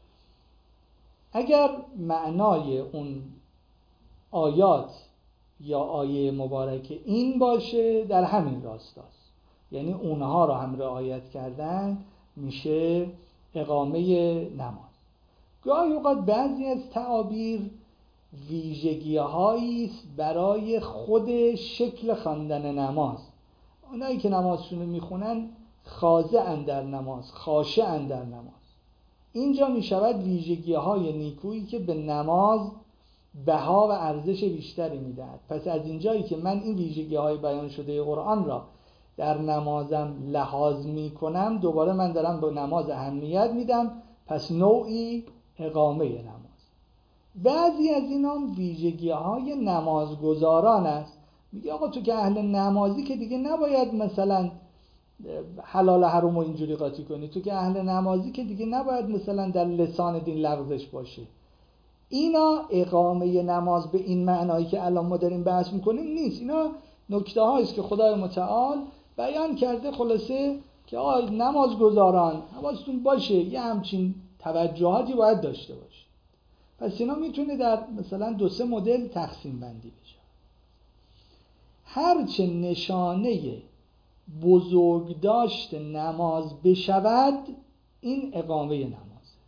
اگر معنای اون آیات یا آیه مبارکه این باشه، در همین راستاست، یعنی اونها را هم رعایت کردن میشه اقامه نماز. گاهی اوقات بعضی از تعابیر ویژگی‌هایی است برای خود شکل خواندن نماز. اونایی که نمازشون میخونن خاضع‌اند در نماز، خاشع‌اند در نماز. اینجا میشود ویژگی‌های نیکویی که به نماز بها و ارزش بیشتری میدهد. پس از اینجایی که من این ویژگی‌های بیان شده قرآن را در نمازم لحاظ میکنم، دوباره من دارم به نماز اهمیت میدم، پس نوعی اقامه نماز. بعضی از اینا ویژگی‌های نمازگزاران است. میگه آقا تو که اهل نمازی که دیگه نباید مثلا حلال حرام و اینجوری قاطی کنی، تو که اهل نمازی که دیگه نباید مثلا در لسان دین لغزش باشه. اینا اقامه نماز به این معنایی که الان ما داریم بحث میکنیم نیست. اینا نکته هاییست که خدای متعال بیان کرده خلاصه که نمازگزاران حواستون باشه، یه همچین توجهاتی باید داشته باشه. پس اینا میتونه در مثلا 2-3 مدل تقسیم بندی بشه. هرچه نشانه بزرگداشت نماز بشود، این اقامه نماز.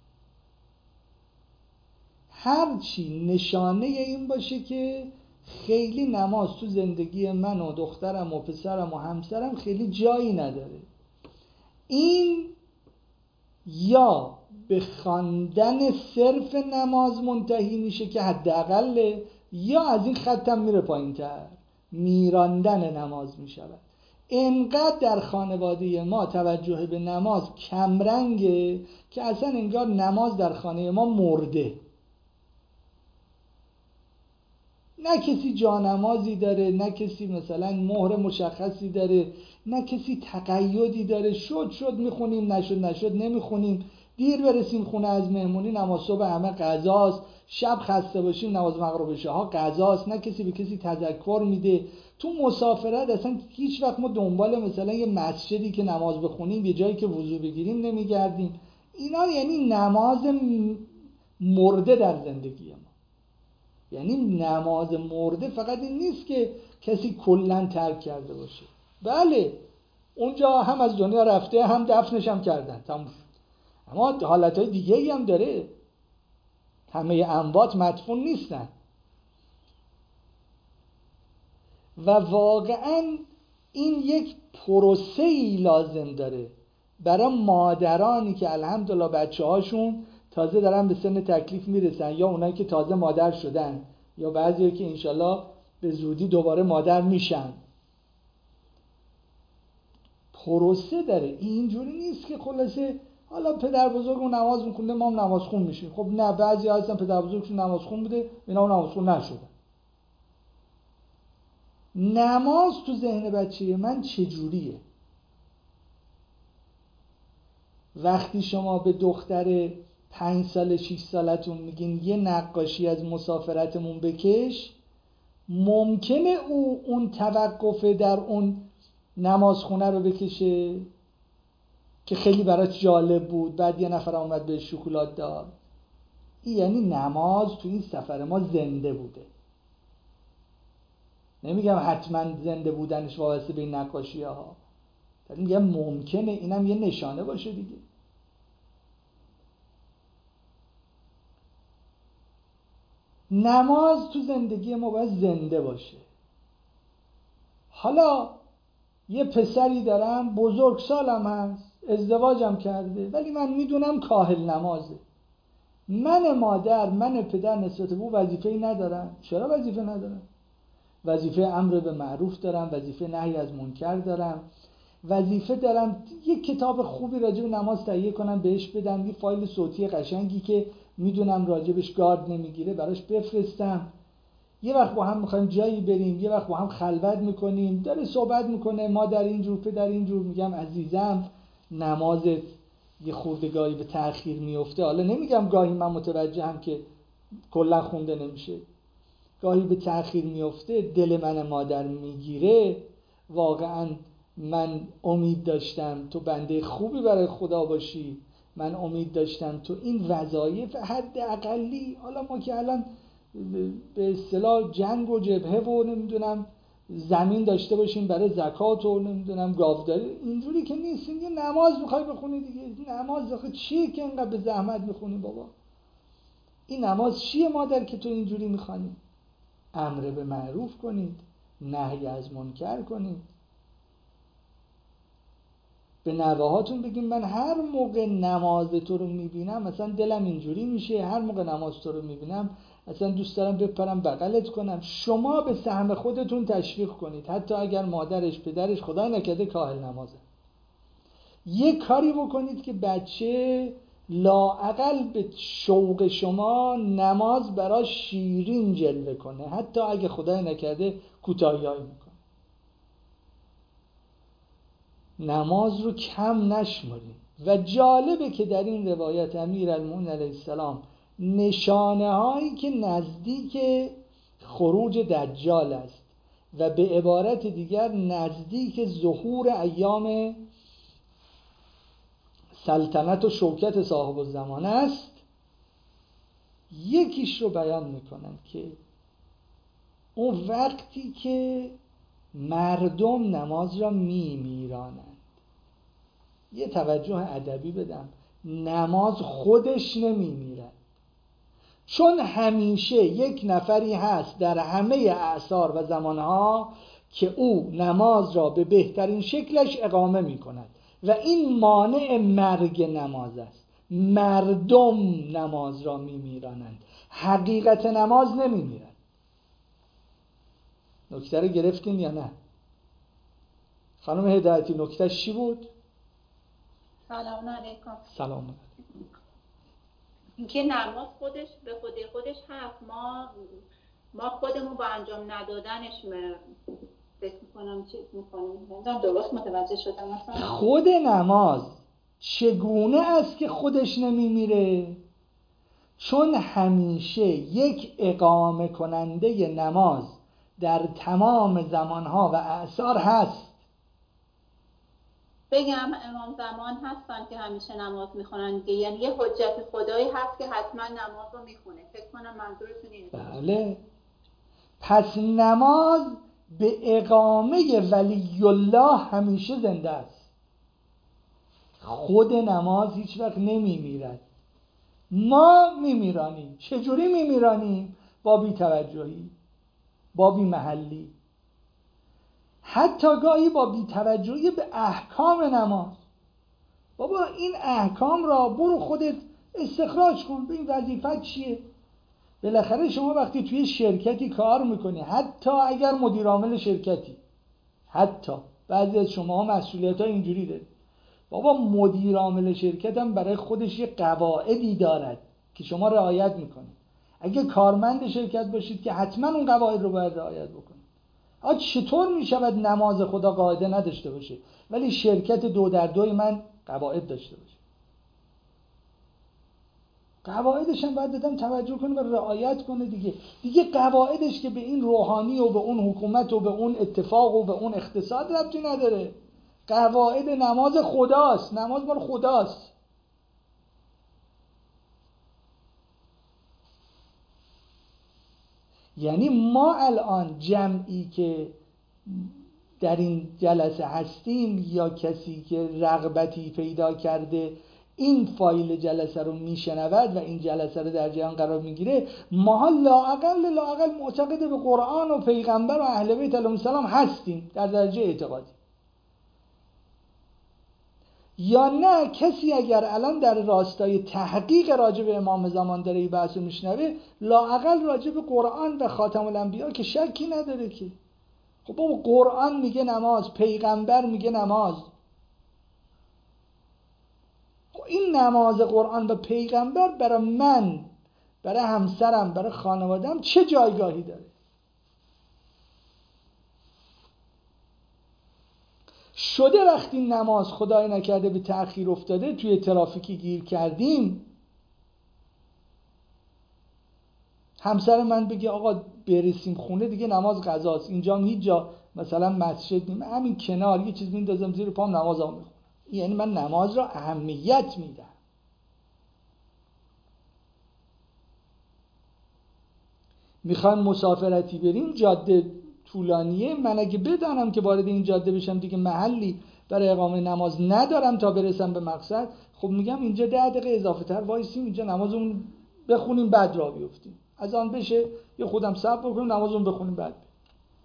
هرچی نشانه این باشه که خیلی نماز تو زندگی من و دخترم و پسرم و همسرم خیلی جایی نداره، این یا به خواندن صرف نماز منتهی میشه که حداقل، یا از این خطم میره پایین‌تر، میراندن نماز میشود. انقدر در خانواده ما توجه به نماز کمرنگه که اصلا انگار نماز در خانه ما مرده. نه کسی جانمازی داره، نه کسی مثلا مهر مشخصی داره، نه کسی تقیدی داره. شد میخونیم، نشد نمیخونیم. دیر برسیم خونه از مهمونی، نماز صبح همه قضاست. شب خسته باشیم، نماز مغرب و شها قضاست. نه کسی به کسی تذکر میده. تو مسافرت اصلا هیچ وقت ما دنبال مثلا یه مسجدی که نماز بخونیم، یه جایی که وضو بگیریم نمیگردیم. اینا یعنی نماز مرده در زندگی ما. یعنی نماز مرده فقط این نیست که کسی کلن ترک کرده باشه. بله اونجا هم از دنیا رفته، هم دفنش هم کردن، تموم شد. اما حالتهای دیگه ای هم داره. همه اموات مدفون نیستن. و واقعا این یک پروسه‌ای لازم داره برای مادرانی که الحمدلله بچه هاشون تازه دارن به سن تکلیف میرسن، یا اونایی که تازه مادر شدن، یا بعضی که انشالله به زودی دوباره مادر میشن. پروسه داره. اینجوری نیست که خلاصه حالا پدر بزرگمون نماز میخونده ما هم نماز خون میشیم. خب نه، بعضی هستن پدر بزرگشون نماز خون بوده، اینا هم نماز خون نشدن. نماز تو ذهن بچه من چجوریه؟ وقتی شما به دختر 5 سال 6 سالتون میگین یه نقاشی از مسافرتمون بکش، ممکنه اون توقف در اون نمازخونه رو بکشه که خیلی برات جالب بود، بعد یه نفر اومد به شکلات داد. این یعنی نماز تو این سفر ما زنده بوده. نمیگم حتما زنده بودنش وابسته به این نقاشی ها، ولی میگم ممکنه اینم یه نشانه باشه دیگه. نماز تو زندگی ما باید زنده باشه. حالا یه پسری دارم بزرگ سالم هست، ازدواجم کرده، ولی من میدونم کاهل نمازه. من مادر، من پدر نسبت به او وظیفه‌ای ندارم. چرا وظیفه ندارم؟ وظیفه امر به معروف دارم، وظیفه نهی از منکر دارم، وظیفه دارم یک کتاب خوبی راجع به نماز تهیه کنم بهش بدم، یه فایل صوتی قشنگی که میدونم راجبش گارد نمیگیره براش بفرستم. یه وقت با هم میخوایم جایی بریم، یه وقت با هم خلوت میکنیم، داره صحبت میکنه، مادر اینجور پدر اینجور، میگم عزیزم نمازت یه خوردگاهی به تأخیر میفته. حالا نمیگم گاهی من متوجهم که کلا خونده نمیشه، گاهی به تأخیر میفته، دل من مادر میگیره. واقعا من امید داشتم تو بنده خوبی برای خدا باشی، من امید داشتم تو این وظایف حد اقلی، حالا ما که الان به اصطلاح جنگ و جبهه و نمیدونم زمین داشته باشیم برای زکات و نمیدونم گاوداری، اینجوری که نیست. یه نماز میخوای بخونی دیگه، نماز آخه چیه که اینقدر به زحمت میخونی بابا؟ این نماز چیه مادر که تو اینجوری میخوانی؟ امر به معروف کنید، نهی از منکر کنید. به نوه‌هاتون بگیم من هر موقع نماز تو رو میبینم مثلا دلم اینجوری میشه، هر موقع نماز تو رو میبینم مثلا دوست دارم بپرم بغلت کنم. شما به سهم خودتون تشویق کنید، حتی اگر مادرش پدرش خدای نکرده کاهل نمازه، یه کاری بکنید که بچه لااقل به شوق شما نماز براش شیرین جلوه کنه، حتی اگه خدای نکرده کوتاهی‌هایی میکنه. نماز رو کم نشمرید. و جالبه که در این روایت امیرالمومنین علیه السلام نشانه هایی که نزدیک خروج دجال است و به عبارت دیگر نزدیک ظهور ایام سلطنت و شوکت صاحب الزمان است، یکیش رو بیان میکنن که اون وقتی که مردم نماز را میمیرانند. یه توجه ادبی بدم، نماز خودش نمیمیرد، چون همیشه یک نفری هست در همه اعصار و زمانها که او نماز را به بهترین شکلش اقامه میکند و این مانع مرگ نماز است. مردم نماز را میمیرانند، حقیقت نماز نمیمیرد. نکته رو گرفتین یا نه؟ خانم هدایتی نکتهش چی بود؟ سلام علیکم. سلام علیکم. اینکه نماز خودش به خودش هست، ما خودمون با انجام ندادنش فکر میکنم چیز میکنیم. نمیدونم درست متوجه شدم مثلا خود نماز چگونه است که خودش نمیمیره؟ چون همیشه یک اقامه کننده نماز در تمام زمانها و اعصار هست. بگم امام زمان هستن که همیشه نماز میخونن دیگه، یعنی یه حجت خدایی هست که حتما نماز رو میخونه. فکر کنم منظورتون اینه. بله. پس نماز به اقامه ولی الله همیشه زنده است. خود نماز هیچ وقت نمیمیرد. ما میمیرانیم. چجوری میمیرانیم؟ با بی‌توجهی، با بی‌محلی، حتی گاهی با بی‌توجهی به احکام نماز. بابا این احکام را برو خودت استخراج کن، به این وظیفت چیه؟ بالاخره شما وقتی توی شرکتی کار میکنی، حتی اگر مدیر عامل شرکتی، حتی بعضی از شما مسئولیت ها اینجوری دارید، بابا مدیر عامل شرکت هم برای خودش یه قواعدی دارد که شما رعایت میکنید. اگه کارمند شرکت باشید که حتما اون قواعد رو باید رعایت بکنید. چطور میشود نماز خدا قاعده نداشته باشه ولی شرکت 2 در 2 من قواعد داشته باشه؟ قواعدش هم باید آدم توجه کنه و رعایت کنه دیگه قواعدش که به این روحانی و به اون حکومت و به اون اتفاق و به اون اقتصاد ربطی نداره. قواعد نماز خداست، نماز مال خداست. یعنی ما الان جمعی که در این جلسه هستیم یا کسی که رغبتی پیدا کرده این فایل جلسه رو میشنود و این جلسه رو در جریان قرار میگیره، ما لااقل معتقد به قرآن و پیغمبر و اهل بیت علیهم السلام هستیم در درجه اعتقادی. یا نه کسی اگر الان در راستای تحقیق راجع به امام زمان داره این بحثو میشنوه، لااقل راجع به قرآن و خاتم الانبیا که شکی نداره که خب بابا قرآن میگه نماز، پیغمبر میگه نماز. خب این نماز قرآن و پیغمبر برای من، برای همسرم، برای خانوادم چه جایگاهی داره؟ شده وقتی نماز خدای نکرده به تأخیر افتاده، توی ترافیکی گیر کردیم، همسر من بگه آقا برسیم خونه دیگه نماز قضاست، اینجا هیچ جا مثلا مسجد نیم، همین کنار یه چیز میندازم زیر پام نمازم میخونم، یعنی من نماز را اهمیت میدم. میخوایم مسافرتی بریم، جاده طولانیه، من اگه بدانم که وارد این جاده بشم دیگه محلی برای اقامه نماز ندارم تا برسم به مقصد، خب میگم اینجا 10 دقیقه اضافه تر وایسیم، اینجا نمازمون بخونیم بعد راه بیفتیم، از آن بشه یه خودم صبر بکنیم نمازمون بخونیم بعد بریم.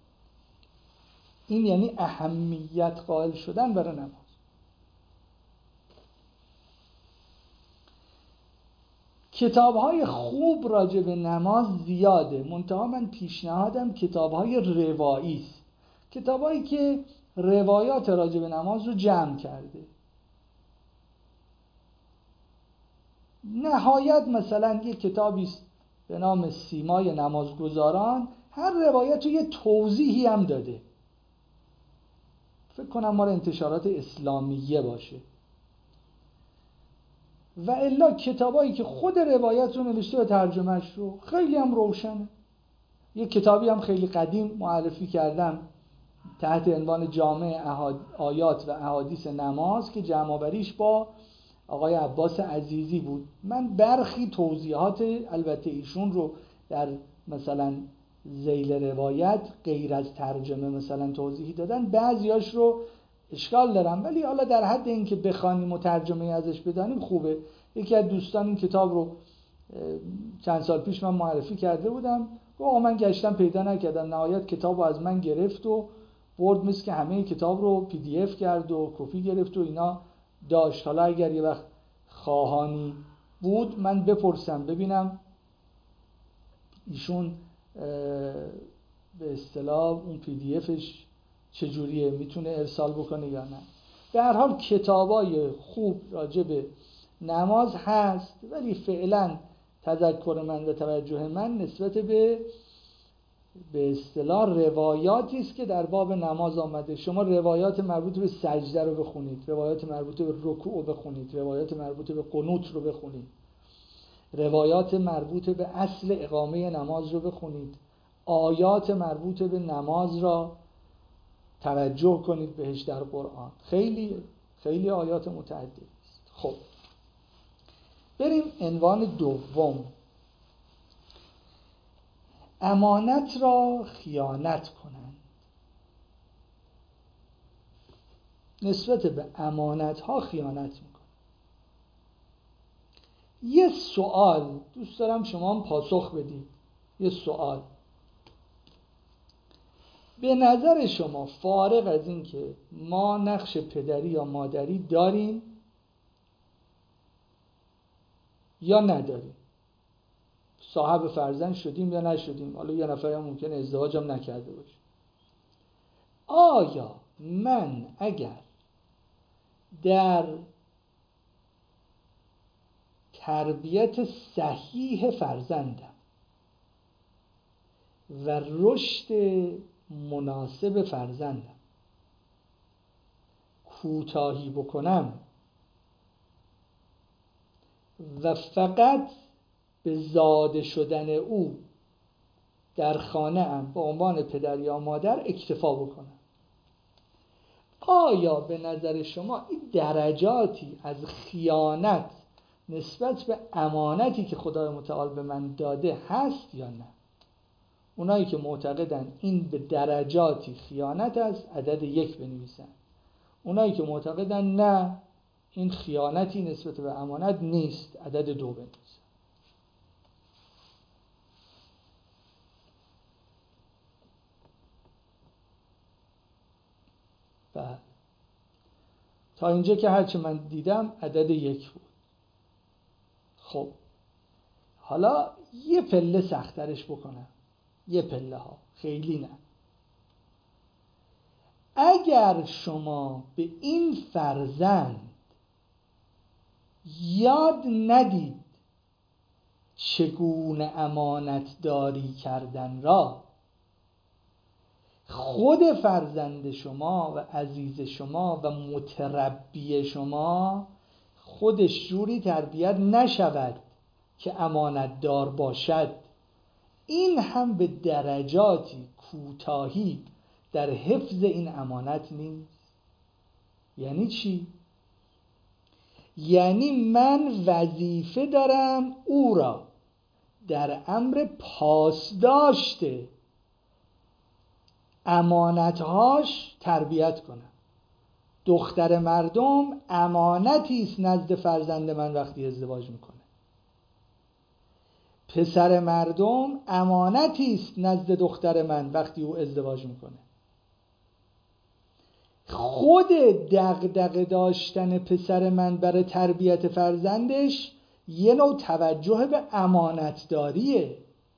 این یعنی اهمیت قائل شدن برای نماز. کتاب‌های خوب راجع به نماز زیاده، منتها من پیشنهادم کتاب‌های روایی است، کتاب‌هایی که روایات راجع به نماز رو جمع کرده. نهایت مثلا یک کتابی است به نام سیمای نمازگزاران، هر روایت رو یه توضیحی هم داده، فکر کنم مال انتشارات اسلامیه باشه. و الا کتابایی که خود روایت رو نوشته و ترجمهش رو خیلی هم روشنه. یک کتابی هم خیلی قدیم معرفی کردم تحت عنوان جامع آیات و احادیث نماز که جمع‌آوریش با آقای عباس عزیزی بود. من برخی توضیحات البته ایشون رو در مثلا ذیل روایت غیر از ترجمه مثلا توضیحی دادن، بعضیاش رو اشکال دارم، ولی حالا در حد این که بخوانیم و ترجمه ازش بدانیم خوبه. یکی از دوستان این کتاب رو چند سال پیش من معرفی کرده بودم، گفت من گشتم پیدا نکردم، نهایت کتاب رو از من گرفت و برد، مثل که همه کتاب رو PDF کرد و کپی گرفت و اینا داشت. حالا اگر یه وقت خواهانی بود من بپرسم ببینم ایشون به اصطلاح اون PDFش چجوریه، میتونه ارسال بکنه یا نه. به هر حال کتابای خوب راجع به نماز هست، ولی فعلا تذکر من و توجه من نسبت به اصطلاح روایاتی است که در باب نماز آمده. شما روایات مربوط به سجده رو بخونید، روایات مربوط به رکوع رو بخونید، روایات مربوط به قنوت رو بخونید، روایات مربوط به اصل اقامه نماز رو بخونید، آیات مربوط به نماز را توجه کنید بهش در قرآن، خیلی خیلی آیات متعدد است. خب بریم عنوان دوم، امانت را خیانت کنند. نسبت به امانت ها خیانت میکنند. یه سوال دوست دارم شما هم پاسخ بدید. یه سوال، به نظر شما فارغ از این که ما نقش پدری یا مادری داریم یا نداریم، صاحب فرزند شدیم یا نشدیم، حالا یه نفر هم ممکنه ازدواج هم نکرده باشه، آیا من اگر در تربیت صحیح فرزندم و رشد مناسب فرزندم کوتاهی بکنم و فقط به زاده شدن او در خانه ام به عنوان پدر یا مادر اکتفا بکنم، آیا به نظر شما این درجاتی از خیانت نسبت به امانتی که خدای متعال به من داده هست یا نه؟ اونایی که معتقدن این به درجاتی خیانت است عدد 1 بنویسن، اونایی که معتقدن نه این خیانتی نسبت به امانت نیست عدد 2 بنویسن. تا اینجا که هرچه من دیدم عدد 1 بود. خب حالا یه پله سخت‌ترش بکنم، یه پله ها، خیلی نه. اگر شما به این فرزند یاد ندید چگونه امانتداری کردن را، خود فرزند شما و عزیز شما و متربی شما خودش جوری تربیت نشود که امانتدار باشد، این هم به درجاتی کوتاهی در حفظ این امانت نیست. یعنی چی؟ یعنی من وظیفه دارم او را در امر پاسداشت امانتهاش تربیت کنم. دختر مردم امانتی است نزد فرزند من وقتی ازدواج میکنه. پسر مردم امانتی است نزد دختر من وقتی او ازدواج میکنه. خود دغدغه داشتن پسر من برای تربیت فرزندش یه نوع توجه به امانتداریه.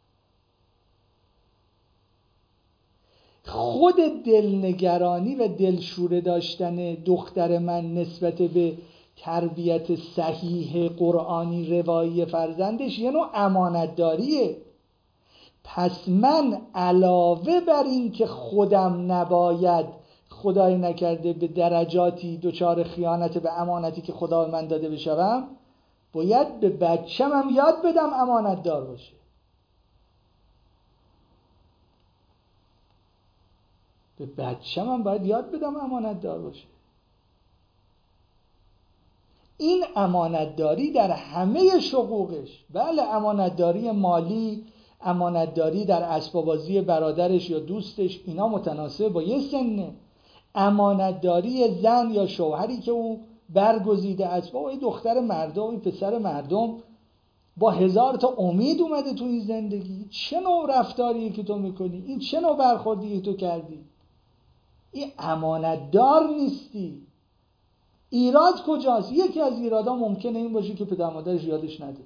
خود دلنگرانی و دلشوره داشتن دختر من نسبت به تربیت صحیح قرآنی روایی فرزندش یه نوع امانتداریه. پس من علاوه بر این که خودم نباید خدای نکرده به درجاتی دچار خیانت به امانتی که خدا به من داده بشوم، باید به بچه‌م هم یاد بدم امانتدار باشه. به بچه‌م هم باید یاد بدم امانتدار باشه. این امانتداری در همه شقوقش، بله امانتداری مالی، امانتداری در اسباب‌بازی برادرش یا دوستش، اینا متناسب با یه سنه. امانتداری زن یا شوهری که او برگزیده است، با دختر مردم، این پسر مردم با 1000 تا امید اومده تو این زندگی. چه نوع رفتاریه که تو میکنی؟ این چه نوع برخوردیه تو کردی؟ این امانتدار نیستی. ایراد کجاست؟ یکی از ایرادا ممکنه این باشه که پدر مادرش یادش نده.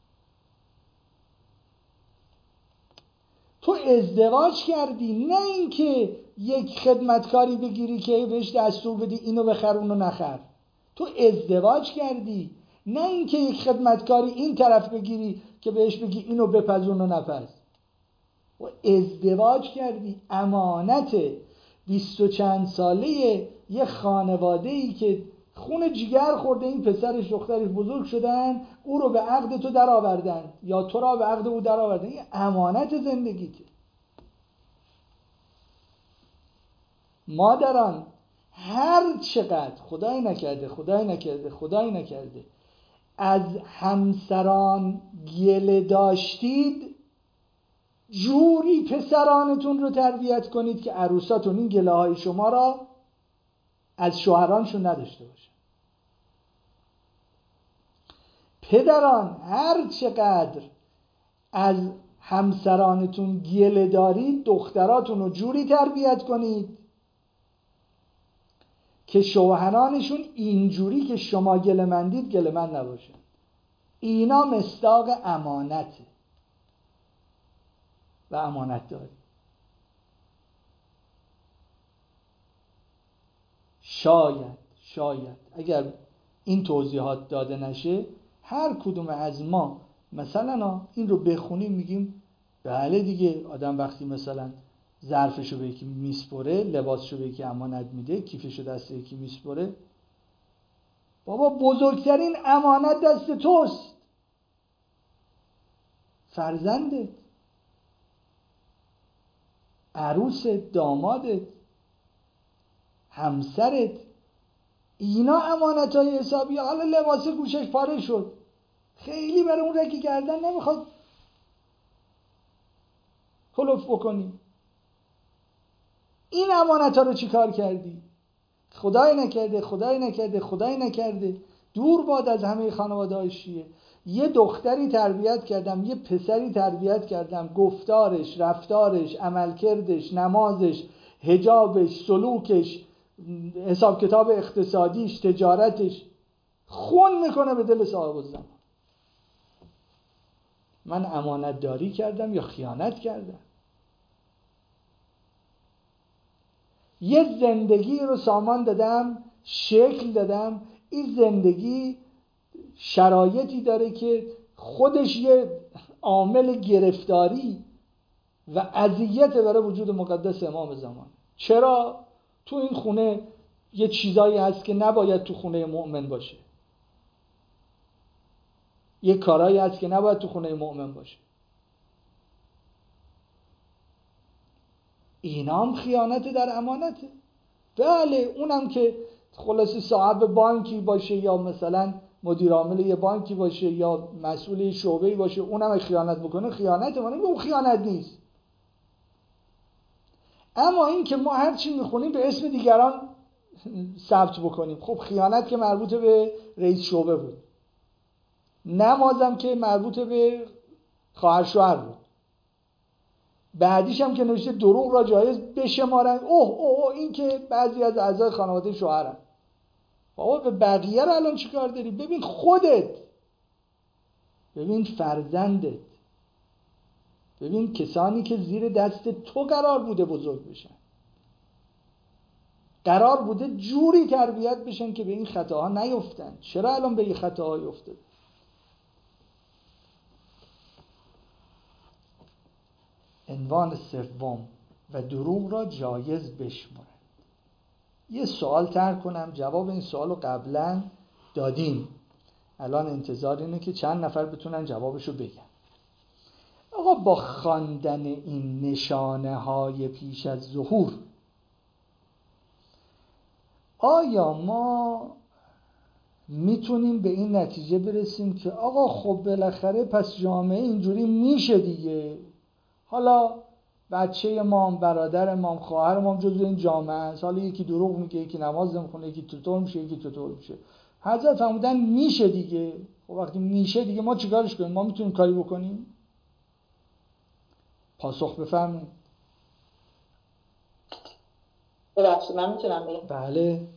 تو ازدواج کردی، نه اینکه یک خدمتکاری بگیری که بهش دستور بدی اینو بخر اونو نخر. تو ازدواج کردی، نه اینکه یک خدمتکاری این طرف بگیری که بهش بگی اینو بپز اونو نپز. و ازدواج کردی، امانت 20 و چند ساله یه خانواده‌ای که خون جگر خورده، این پسرش دخترش بزرگ شدن، او رو به عقد تو در آوردن یا تو را به عقد او در آوردن. این امانت زندگیته. مادران هر چقدر خدای نکرده از همسران گله داشتید، جوری پسرانتون رو تربیت کنید که عروساتون این گله های شما را از شوهرانشون نداشته باشن. پدران هر چقدر از همسرانتون گله دارید، دختراتون رو جوری تربیت کنید که شوهرانشون اینجوری که شما گله مندید گله مند نباشن. اینا مصداق امانته و امانت داری. شاید اگر این توضیحات داده نشه، هر کدوم از ما مثلا این رو بخونیم میگیم بله دیگه، آدم وقتی مثلا ظرفشو به یکی میسپره، لباسشو به یکی امانت میده، کیفشو دست یکی میسپره، بابا بزرگترین امانت دست توست. فرزندت، عروست، دامادت، همسرت، اینا امانت‌های حسابیه. حالا لباس گوشش پاره شد، خیلی برای اون رگی گردن نمیخواد کلوف بکنی. این امانت‌ها رو چی کار کردی؟ خدای نکرده دور باد از همه خانواده‌های شیعه، یه دختری تربیت کردم، یه پسری تربیت کردم، گفتارش، رفتارش، عملکردش، نمازش، حجابش، سلوکش، حساب کتاب اقتصادیش، تجارتش خون میکنه به دل صاحب الزمان. من امانت داری کردم یا خیانت کردم؟ یه زندگی رو سامان دادم، شکل دادم، این زندگی شرایطی داره که خودش یه عامل گرفتاری و اذیت برای وجود مقدس امام زمان. چرا؟ تو این خونه یه چیزایی هست که نباید تو خونه مؤمن باشه، یه کارایی هست که نباید تو خونه مؤمن باشه. اینام خیانت در امانته. بله، اونم که خلاصی صاحب بانکی باشه یا مثلا مدیر عامل یه بانکی باشه یا مسئول شعبه‌ای باشه، اونم خیانت بکنه، خیانته. ما نمیگیم اون خیانت نیست. اما این که ما هر چی میخونیم به اسم دیگران ثبت بکنیم، خب خیانت که مربوط به رئیس شعبه بود، نمازم که مربوط به خواهر شوهر بود، بعدیش هم که نوشته دروغ را جایز بشمارن. اوه این که بعضی از اعضای خانواده شوهرن. بابا به بقیه رو الان چی کار داری؟ ببین خودت، ببین فرزندت، ببین کسانی که زیر دست تو قرار بوده بزرگ بشن، قرار بوده جوری تربیت بشن که به این خطاها نیفتن. چرا الان به این خطاهای افتاد؟ عنوان سوم، و دروغ را جایز بشمرند. یه سوال طرح کنم، جواب این سوال رو قبلا دادیم، الان انتظار اینه که چند نفر بتونن جوابشو بگن. آقا با خواندن این نشانه های پیش از ظهور، آیا ما میتونیم به این نتیجه برسیم که آقا خب بالاخره پس جامعه اینجوری میشه دیگه، حالا بچه مام، برادر مام، خواهر مام جزو این جامعه است، حالا یکی دروغ میگه، یکی نماز نمیخونه، یکی توتور میشه، یکی توتور میشه، حضرت فرمودن میشه دیگه. خب وقتی میشه دیگه ما چیکارش کنیم؟ ما میتونیم کاری بکنیم؟ پاسخ بفرمایید. ببخشید من میتونم بگم؟ بله.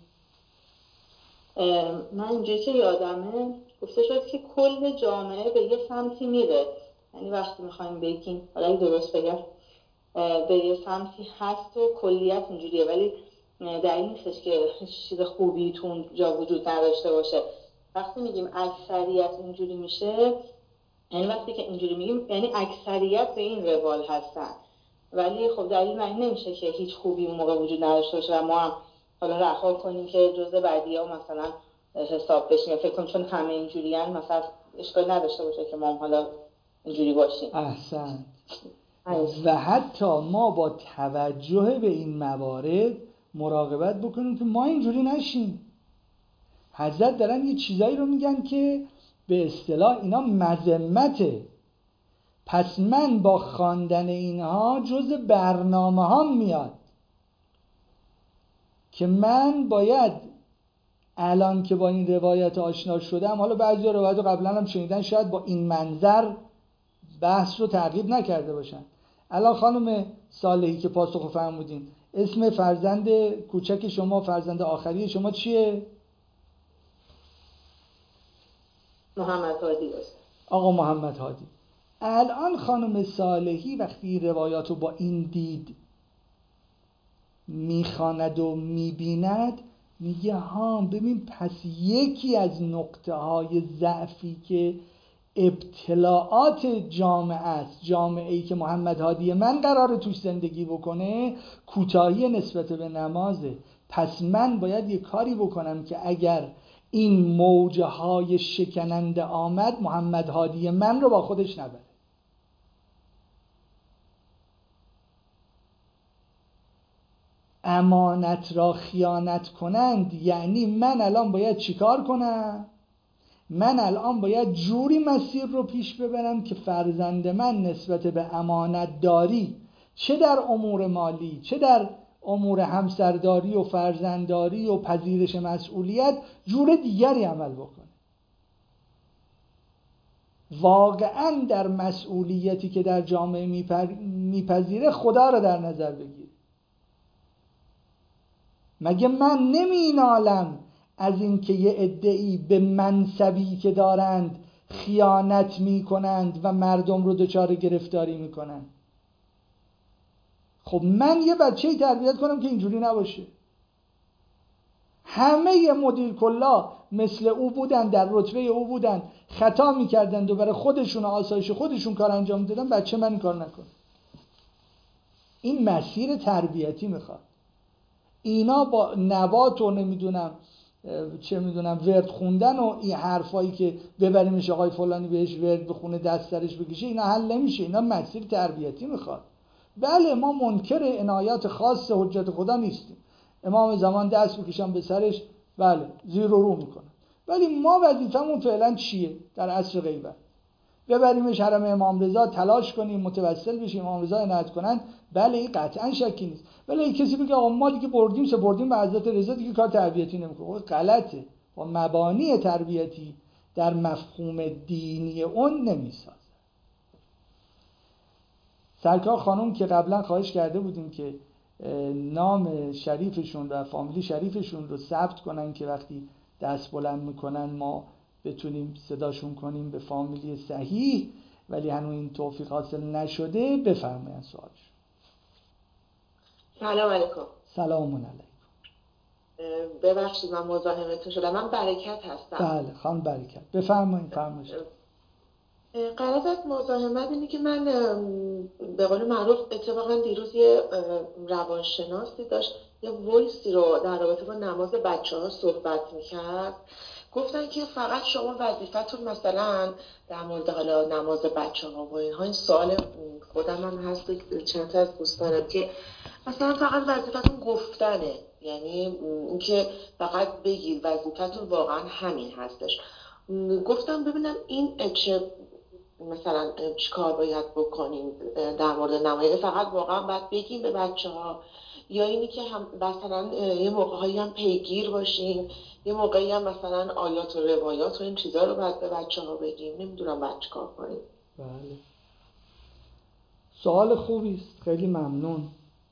من اینجایی که یادمه گفته شد که کل جامعه به یه سمتی میره، یعنی وقتی میخوایم بگیم، حالا درست بگم، به یه سمتی هست و کلیت اینجوریه، ولی دلیل نیستش که هیچ چیز خوبی تو اونجا وجود نداشته باشه. وقتی میگیم اکثریت اینجوری میشه، یعنی وقتی که اینجوری میگیم یعنی اکثریت به این روال هستن، ولی خب دلیل معنی نمیشه که هیچ خوبی اون موقع وجود نداشته باشه و ما هم حالا رها کنیم که جزء بعدی‌ها مثلا حساب بشیم، فکر کنم چون همه اینجوریان مثلا اشکال نداشته باشه که ما هم حالا اینجوری باشیم. احسن. و حتی ما با توجه به این موارد مراقبت بکنیم که ما اینجوری نشیم. حضرت دارن یه چیزایی رو میگن که به اصطلاح اینا مذمته. پس من با خواندن اینها جز برنامه ها میاد که من باید الان که با این روایت آشنا شدم، حالا بعضی روایت قبلا هم شنیدن، شاید با این منظر بحث رو تعقیب نکرده باشن. الان خانم صالحی که پاسخ فرمودین، اسم فرزند کوچک شما، فرزند آخری شما چیه؟ محمد هادی است. آقا محمد هادی. الان خانم صالحی وقتی روایات رو با این دید میخواند و میبیند، میگه ها ببین پس یکی از نقطه های ضعفی که ابتلاعات جامعه است، جامعه ای که محمد هادی من قراره توش زندگی بکنه، کوتاهی نسبت به نمازه. پس من باید یه کاری بکنم که اگر این موجه های شکننده آمد، محمد هادی من رو با خودش نبره. امانت را خیانت کنند یعنی من الان باید چیکار کنم؟ من الان باید جوری مسیر رو پیش ببرم که فرزند من نسبت به امانت داری، چه در امور مالی، چه در امور همسرداری و فرزندداری و پذیرش مسئولیت، جور دیگری عمل بکنه. واقعا در مسئولیتی که در جامعه میپذیره خدا رو در نظر بگیر. مگه من نمی نالم از این که یه عده‌ای به منصبی که دارند خیانت می کنند و مردم رو دچار گرفتاری می کنند؟ خب من یه بچه‌ای تربیت کنم که اینجوری نباشه. همه مدیر کلا مثل او بودن، در رتبه او بودن، خطا میکردند و برای خودشون و آسایش خودشون کار انجام دادن. بچه من این کار نکن. این مسیر تربیتی میخواد. اینا با نبات و نمیدونم چه میدونم ورد خوندن و این حرفایی که ببریمش آقای فلانی بهش ورد بخونه دست درش بکشه، اینا حل نمیشه. اینا مسیر تربیتی میخواد. بله ما منکر عنایات خاص حجت خدا نیستیم. امام زمان دست بکشن به سرش، بله زیر و رو میکنن، ولی ما وظیفمون فعلا چیه در عصر غیبت؟ ببریمش حرم امام رضا، تلاش کنیم متوسل بشیم امام رضا عنایت کنن، بله این قطعا شکی نیست. ولی کسی بگه آقا ما دیگه بردیم به حضرت رضا دیگه کار تربیتی نمیکنه، غلطه. با مبانی تربیتی در مفهوم دینی اون نمیسازه. سرکار خانم که قبلا خواهش کرده بودیم که نام شریفشون و فامیلی شریفشون رو ثبت کنن که وقتی دست بلند میکنن ما بتونیم صداشون کنیم به فامیلی صحیح، ولی هنوز این توفیق حاصل نشده. بفرمایید سوالش. سلام علیکم. سلام علیکم. ببخشید من مزاحمتون شدم. من برکت هستم. بله خانم برکت بفرمایید. فرمایید. قرار از مزاحمت اینه که من به قول معروف اتفاقا دیروز یه روانشناسی داشت یه وایسی رو در رابطه با نماز بچه‌ها صحبت میکرد. گفتن که فقط شما وظیفتون مثلا در مورد حالا نماز بچه‌ها و اینها، این سوال خودم هم هست چند تا از دوستانم که مثلا فقط وظیفتون گفتنه، یعنی اینکه فقط بگید وظیفتون واقعا همین هستش. گفتم ببینم این چه مثلا چی کار باید بکنیم در مورد نماز؟ فقط واقعا باید بگیم به بچه‌ها، یا اینی که هم مثلا یه موقع‌هایی هم پیگیر باشیم، یه موقعی هم مثلا آیات و روایات و این چیزا رو باید به بچه‌ها بگیم؟ نمیدونم باید چی کار کنیم. بله سوال خوبی است، خیلی ممنون.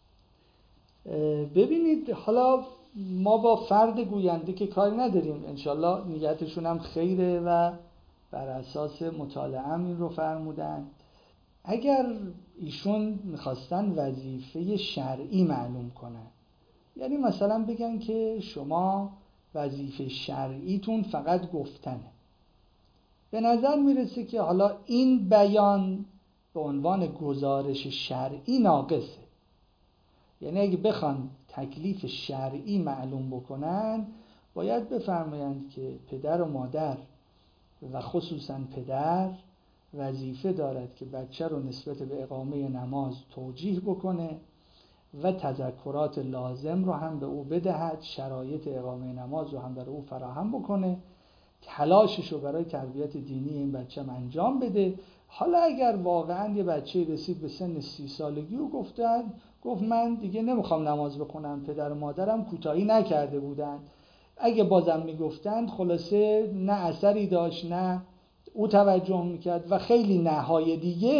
ببینید حالا ما با فرد گوینده که کاری نداریم، انشالله نیتشون هم خیره و بر اساس مطالعه هم این رو فرمودن. اگر ایشون میخواستن وظیفه شرعی معلوم کنن، یعنی مثلا بگن که شما وظیفه شرعیتون فقط گفتنه، به نظر میرسه که حالا این بیان به عنوان گزارش شرعی ناقصه. یعنی اگه بخوان تکلیف شرعی معلوم بکنن باید بفرمایند که پدر و مادر و خصوصا پدر وظیفه دارد که بچه رو نسبت به اقامه نماز توجیه بکنه و تذکرات لازم رو هم به او بدهد، شرایط اقامه نماز رو هم برای او فراهم بکنه، تلاشش رو برای تربیت دینی این بچه هم انجام بده. حالا اگر واقعا یه بچه رسید به سن 30 سالگی و گفت من دیگه نمیخوام نماز بخونم، پدر و مادرم کوتاهی نکرده بودن، اگه بازم میگفتند خلاصه نه اثری داشت، نه او توجه میکرد و خیلی نهای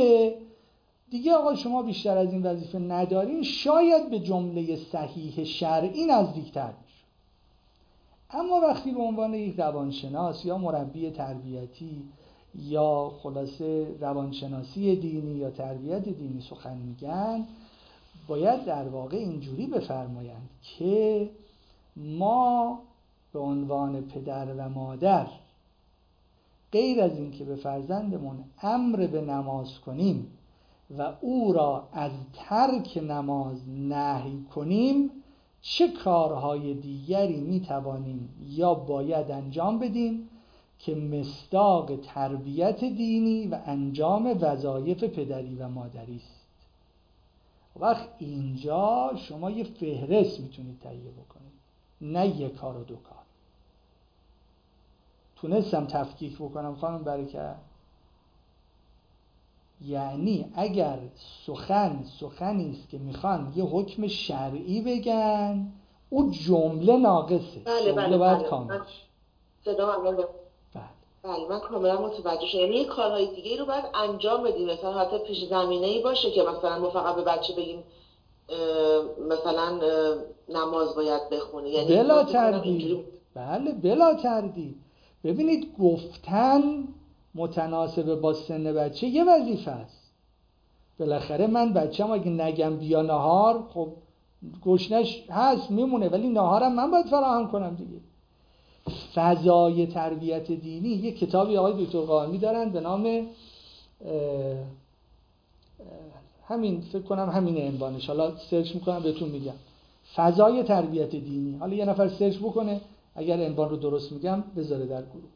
دیگه آقا شما بیشتر از این وظیفه ندارین، شاید به جمله صحیح شرعی نزدیکتر میشه. اما وقتی به عنوان یک روانشناس یا مربی تربیتی یا خلاصه روانشناسی دینی یا تربیت دینی سخن میگن، باید در واقع اینجوری بفرمایند که ما به عنوان پدر و مادر غیر از این که به فرزندمون امر به نماز کنیم و او را از ترک نماز نهی کنیم، چه کارهای دیگری میتوانیم یا باید انجام بدیم که مصداق تربیت دینی و انجام وظایف پدری و مادری است. وقت اینجا شما یه فهرست میتونید تهیه بکنید، نه یک کار و دو کار. تونستم تفکیک بکنم خانم برکت؟ یعنی اگر سخنی است که میخوان یه حکم شرعی بگن، او جمله ناقصه. بله باید کامل شه. بله من کاملا متوجه شدم. یعنی کارهای دیگه رو باید انجام بدیم، مثلا حتی پیش زمینه‌ای باشه که مثلا ما فقط به بچه بگیم مثلا نماز باید بخونه؟ یعنی بلا تردید. بله بلا تردید. ببینید گفتن متناسب با سن بچه یه وظیفه است. بالاخره من بچه‌م اگه نگم بیا نهار، خب گشنش هست میمونه، ولی نهارم من باید فراهم کنم دیگه. فضای تربیت دینی، یه کتابی آقای دکتر قائمی دارن به نام همین، فکر کنم همین عنوانش، حالا سرچ میکنم بهتون میگم، فضای تربیت دینی. حالا یه نفر سرچ بکنه، اگر عنوان رو درست میگم بذاره در گروه.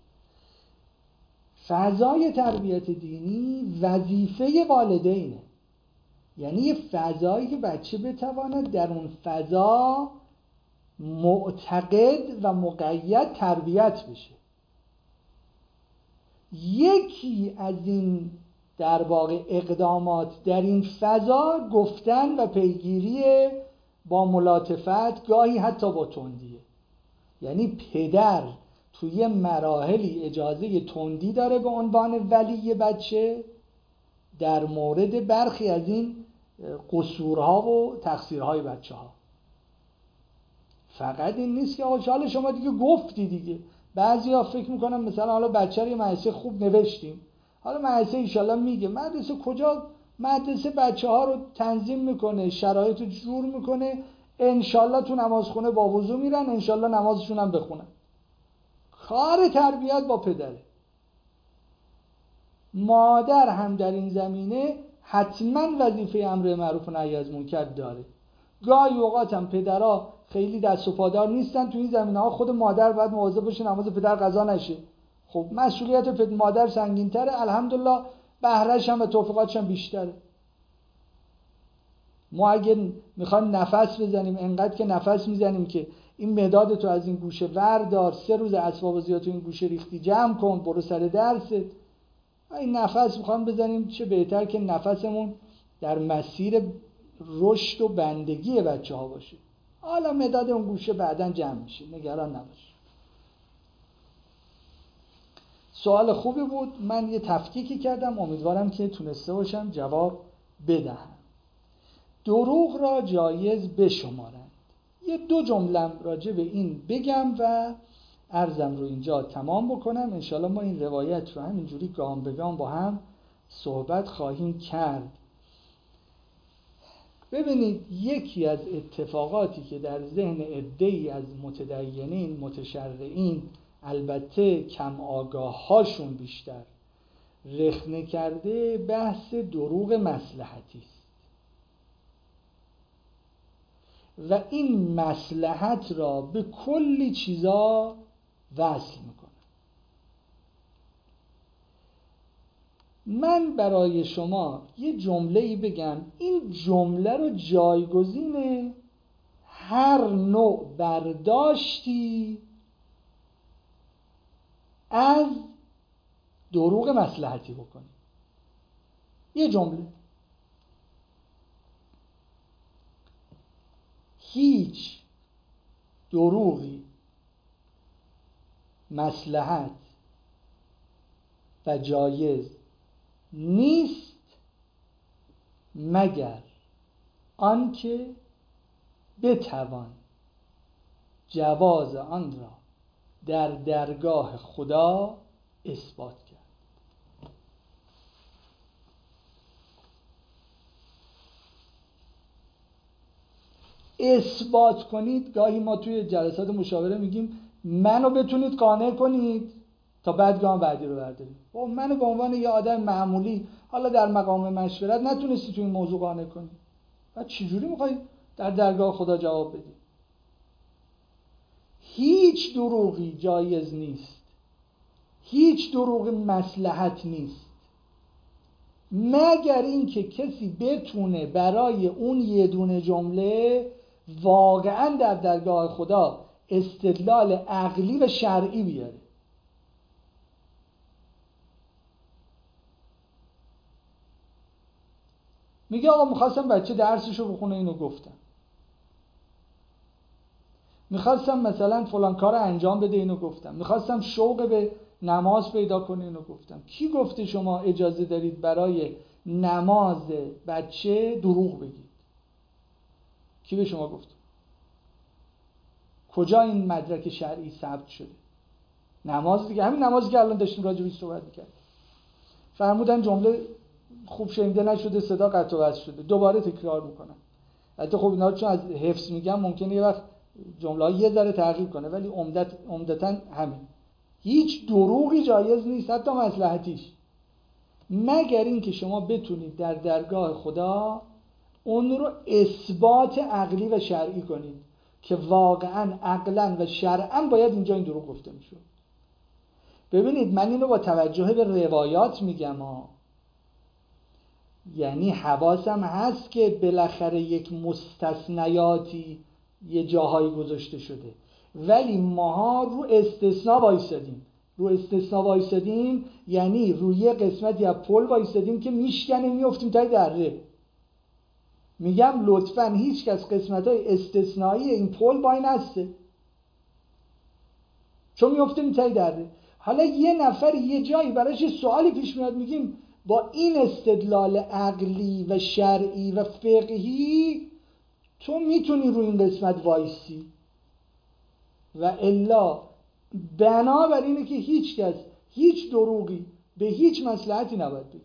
فضای تربیت دینی وظیفه والدینه، یعنی یه فضایی که بچه بتواند در اون فضا معتقد و مقید تربیت بشه. یکی از این در واقع اقدامات در این فضا گفتن و پیگیری با ملاطفت، گاهی حتی با تندیه. یعنی پدر توی مراحلی اجازه تندی داره به عنوان ولی بچه در مورد برخی از این قصورها و تقصیرهای بچه ها. فقط این نیست که حالا شما دیگه گفتی دیگه. بعضیا فکر میکنن مثلا حالا بچه رو یه مدرسه خوب نوشتیم، حالا مدرسه ایشالله میگه، مدرسه کجا؟ مدرسه بچه ها رو تنظیم میکنه، شرایط رو جور میکنه، انشالله تو نمازخونه با وضو میرن، انشالله نمازشون هم بخونن. کار تربیت با پدره. مادر هم در این زمینه حتما وظیفه امر معروف و نهی از منکر داره. گاهی اوقات هم پدرها خیلی دست و پادار نیستن تو این زمینه‌ها، خود مادر باید مواظب باشه نماز پدر قضا نشه. خب مسئولیت مادر سنگین‌تره، الحمدلله بهره‌اش هم و توفیقاتش هم بیشتره. ما اگه میخوایم نفس بزنیم، انقدر که نفس میزنیم که این مداد تو از این گوشه وردار، 3 روز اسباب بازی تو این گوشه ریختی جمع کن، برو سر درست. این نفس میخوام بزنیم، چه بهتر که نفسمون در مسیر رشد و بندگی بچه ها باشه. حالا مداد اون گوشه بعداً جمع میشه، نگران نباش. سوال خوبی بود، من یه تفکیکی کردم، امیدوارم که تونسته باشم جواب بدهم. دروغ را جایز بشمارند. یه 2 جمله راجع به این بگم و عرضم رو اینجا تمام بکنم. انشالله ما این روایت رو همینجوری گام به گام با هم صحبت خواهیم کرد. ببینید، یکی از اتفاقاتی که در ذهن عده‌ای از متدینین متشرعین، البته کم آگاه هاشون بیشتر رخنه کرده، بحث دروغ مصلحتی است و این مصلحت را به کلی چیزا وصل میکنه. من برای شما یه جمله‌ای بگم، این جمله رو جایگزین هر نوع برداشتی از دروغ مصلحتی بکنید. یه جمله: هیچ دروغی مصلحت و جایز نیست مگر آنکه بتوان جواز آن را در درگاه خدا اثبات کرد. اثبات کنید. گاهی ما توی جلسات مشاوره میگیم منو بتونید قانع کنید تا بعد گام بعدی رو برداریم. و منو به عنوان یه آدم معمولی، حالا در مقام مشورت، نتونستی توی این موضوع قانع کنی، بعد چجوری میخوای در درگاه خدا جواب بدی؟ هیچ دروغی جایز نیست، هیچ دروغ مصلحت نیست مگر اینکه کسی بتونه برای اون یه دونه جمله واقعا در درگاه خدا استدلال عقلی و شرعی بیاره. میگه آقا میخواستم بچه درسشو بخونه، اینو گفتم. میخواستم مثلا فلان کار انجام بده، اینو گفتم. میخواستم شوق به نماز پیدا کنه، اینو گفتم. کی گفته شما اجازه دارید برای نماز بچه دروغ بگید؟ کی به شما گفت؟ کجا این مدرک شرعی ثبت شده؟ نماز دیگه، همین نمازی که الان داشتیم راجع بهش صحبت می‌کردیم. فرمودن جمله خوب شنیده نشده، صدا قطع و وصل شده، دوباره تکرار میکنن. البته خب اینا چون از حفظ میگم ممکنه یه وقت جمله‌ها یه ذره تغییر کنه، ولی عمدتاً همین. هیچ دروغی جایز نیست، حتی مصلحتیش، مگر این که شما بتونید در درگاه خدا اون رو اثبات عقلی و شرعی کنید که واقعاً عقلاً و شرعاً باید اینجا این دروغ گفته میشد. ببینید من اینو با توجه به روایات میگم یعنی حواسم هست که بالاخره یک مستثنیاتی یه جاهایی گذاشته شده، ولی ماها رو استثناء وایسادیم. یعنی روی یه قسمتی از پل وایسادیم که میشکنه میافتیم تای دره. میگم لطفاً هیچ کس قسمت‌های استثنایی این پل وای نسته، چون میافتیم تای دره. حالا یه نفر یه جایی براش سوالی پیش میاد، میگیم با این استدلال عقلی و شرعی و فقهی تو میتونی روی این قسمت وایسی، و الا بنابر اینه که هیچ کس هیچ دروغی به هیچ مصلحتی نباید بگه.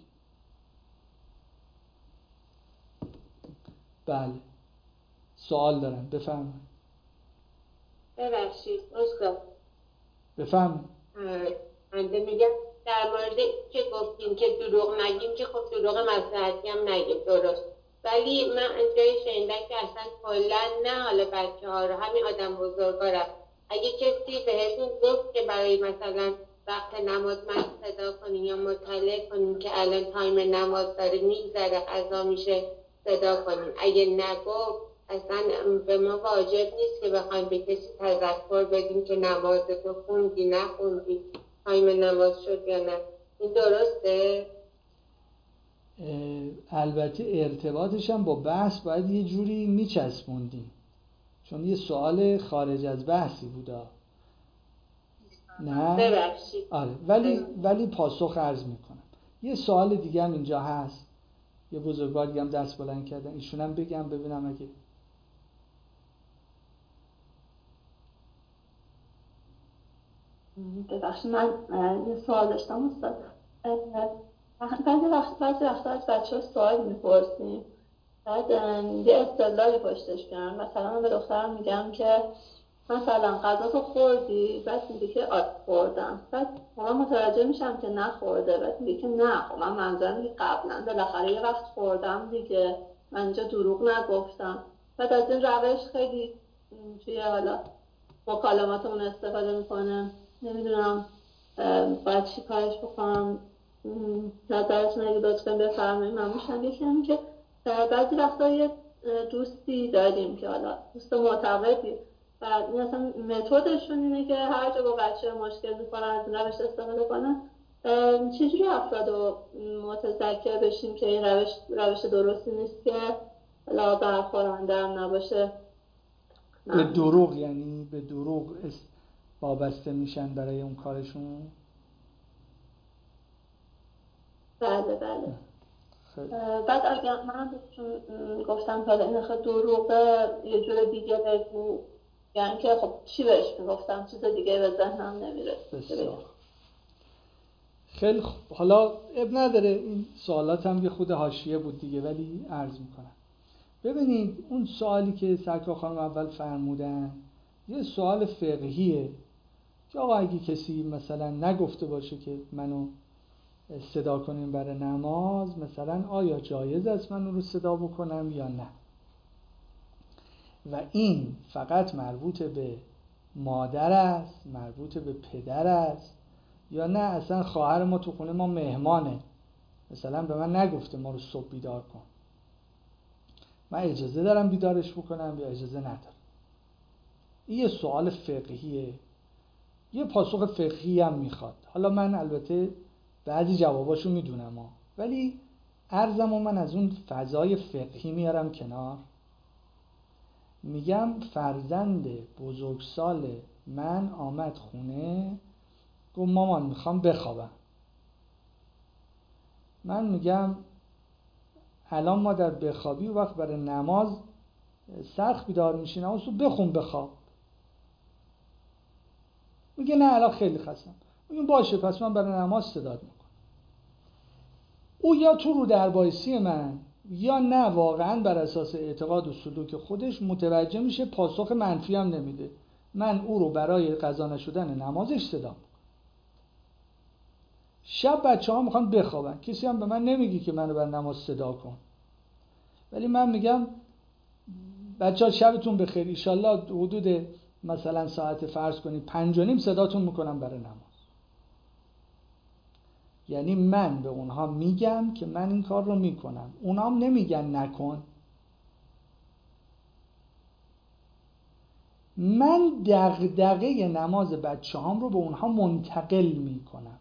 بله سوال دارم، بفرمایید. ببخشید استاد، بفرمایید. من میگم در مورد که گفتیم که دروغ نگیم که خب دروغ مصلحتی هم نگیم، درست، ولی من جای شنیدم که اصلا کلا نه حالا بچه‌ها رو، همین آدم بزرگا رو اگه کسی بهتون گفت که برای مثلا وقت نماز من صدا کنین یا مطلع کنین که الان تایم نماز داره میگذره قضا میشه صدا کنین، اگه نگفت اصلا به ما واجب نیست که بخوایم به کسی تذکر بدیم که نمازتو خوندی نخوندی، تایم نماز شد یا نه. این درسته؟ البته ارتباطش هم با بحث باید یه جوری میچسبوندیم، چون یه سوال خارج از بحثی بوده. نه ببخشید. آره، ولی پاسخ عرض میکنم. یه سوال دیگه هم اینجا هست، یه بزرگوار دیگه هم دست بلند کردن، ایشون هم بگم ببینم اگه ببخشید من یه سوال داشتم استاد. بعضی وقتا از بچه ها سوال میپرسیم، بعد یه استدلالی پشتش بیارن. مثلا من به دخترم میگم که مثلا غذا تو خوردی، بعد میگه که آره خوردم، بعد من متوجه میشم که نخورده، بعد میگه که نه خب من منظورم که قبلا بالاخره یه وقت خوردم دیگه، من اینجا دروغ نگفتم. بعد از این روش خیلی توی حالا مکالماتمون استفاده میکنه. نمیدونم باید چی کارش بکنم، نظرتون اگه لطفا بفرمایید. من میشم یکم که بعضی وقتا یه دوستی داریم که حالا دوست معتقدی و این اصلا متدشون اینه که هر جا با بچه مشکل میکنن از این روش استفاده کنن. چجوری افراد رو متذکر بشیم که این روش درستی نیست که حالا برخورنده هم نباشه؟ به دروغ، یعنی به دروغ وابسته میشن برای اون کارشون؟ بله. بعد اگر من گفتم که این خیلی دروغه یه جور دیگه بگو، یعنی که خب چی بهش میگفتم، چیز دیگه به ذهنم نمیره. خیلی خوب، حالا اب نداره، این سوالات هم یه خود حاشیه بود دیگه، ولی عرض میکنم. ببینید اون سوالی که سرکار خانم اول فرمودن یه سوال فقهیه که آقا اگه کسی مثلا نگفته باشه که منو صدا کنیم برای نماز، مثلا آیا جایز است من رو صدا بکنم یا نه؟ و این فقط مربوط به مادر است، مربوط به پدر است، یا نه اصلا خواهر ما تو خونه ما مهمانه، مثلا به من نگفته ما رو صبح بیدار کن، من اجازه دارم بیدارش بکنم یا اجازه ندارم؟ این یه سوال فقهیه، یه پاسخ فقهی هم میخواد. حالا من البته بعضی جواباشو میدونم ولی عرضمو من از اون فضای فقهی میارم کنار. میگم فرزند بزرگسال من آمد خونه، گفت مامان میخوام بخوابم. من میگم الان مادر بخوابی و وقت برای نماز سخت بیدار میشی نماز رو بخون بخواب. میگه نه الان خیلی خستم. میگه باشه پس من برای نماز صدات میکنم. او یا تو رو دربایسی من یا نه واقعا بر اساس اعتقاد و سلوک خودش متوجه میشه پاسخ منفی هم نمیده. من او رو برای قضا نشدن نمازش صدا میکنم. شب بچه‌ها میخوان بخوابن، کسی هم به من نمیگه که منو بر نماز صدا کن، ولی من میگم بچه‌ها شبتون بخیر، ایشالله حدود مثلا ساعت فرض کنید 5:30 صداتون میکنم برای نماز. یعنی من به اونها میگم که من این کار رو میکنم، اونها هم نمیگن نکن. من دغدغه نماز بچه‌هام رو به اونها منتقل میکنم.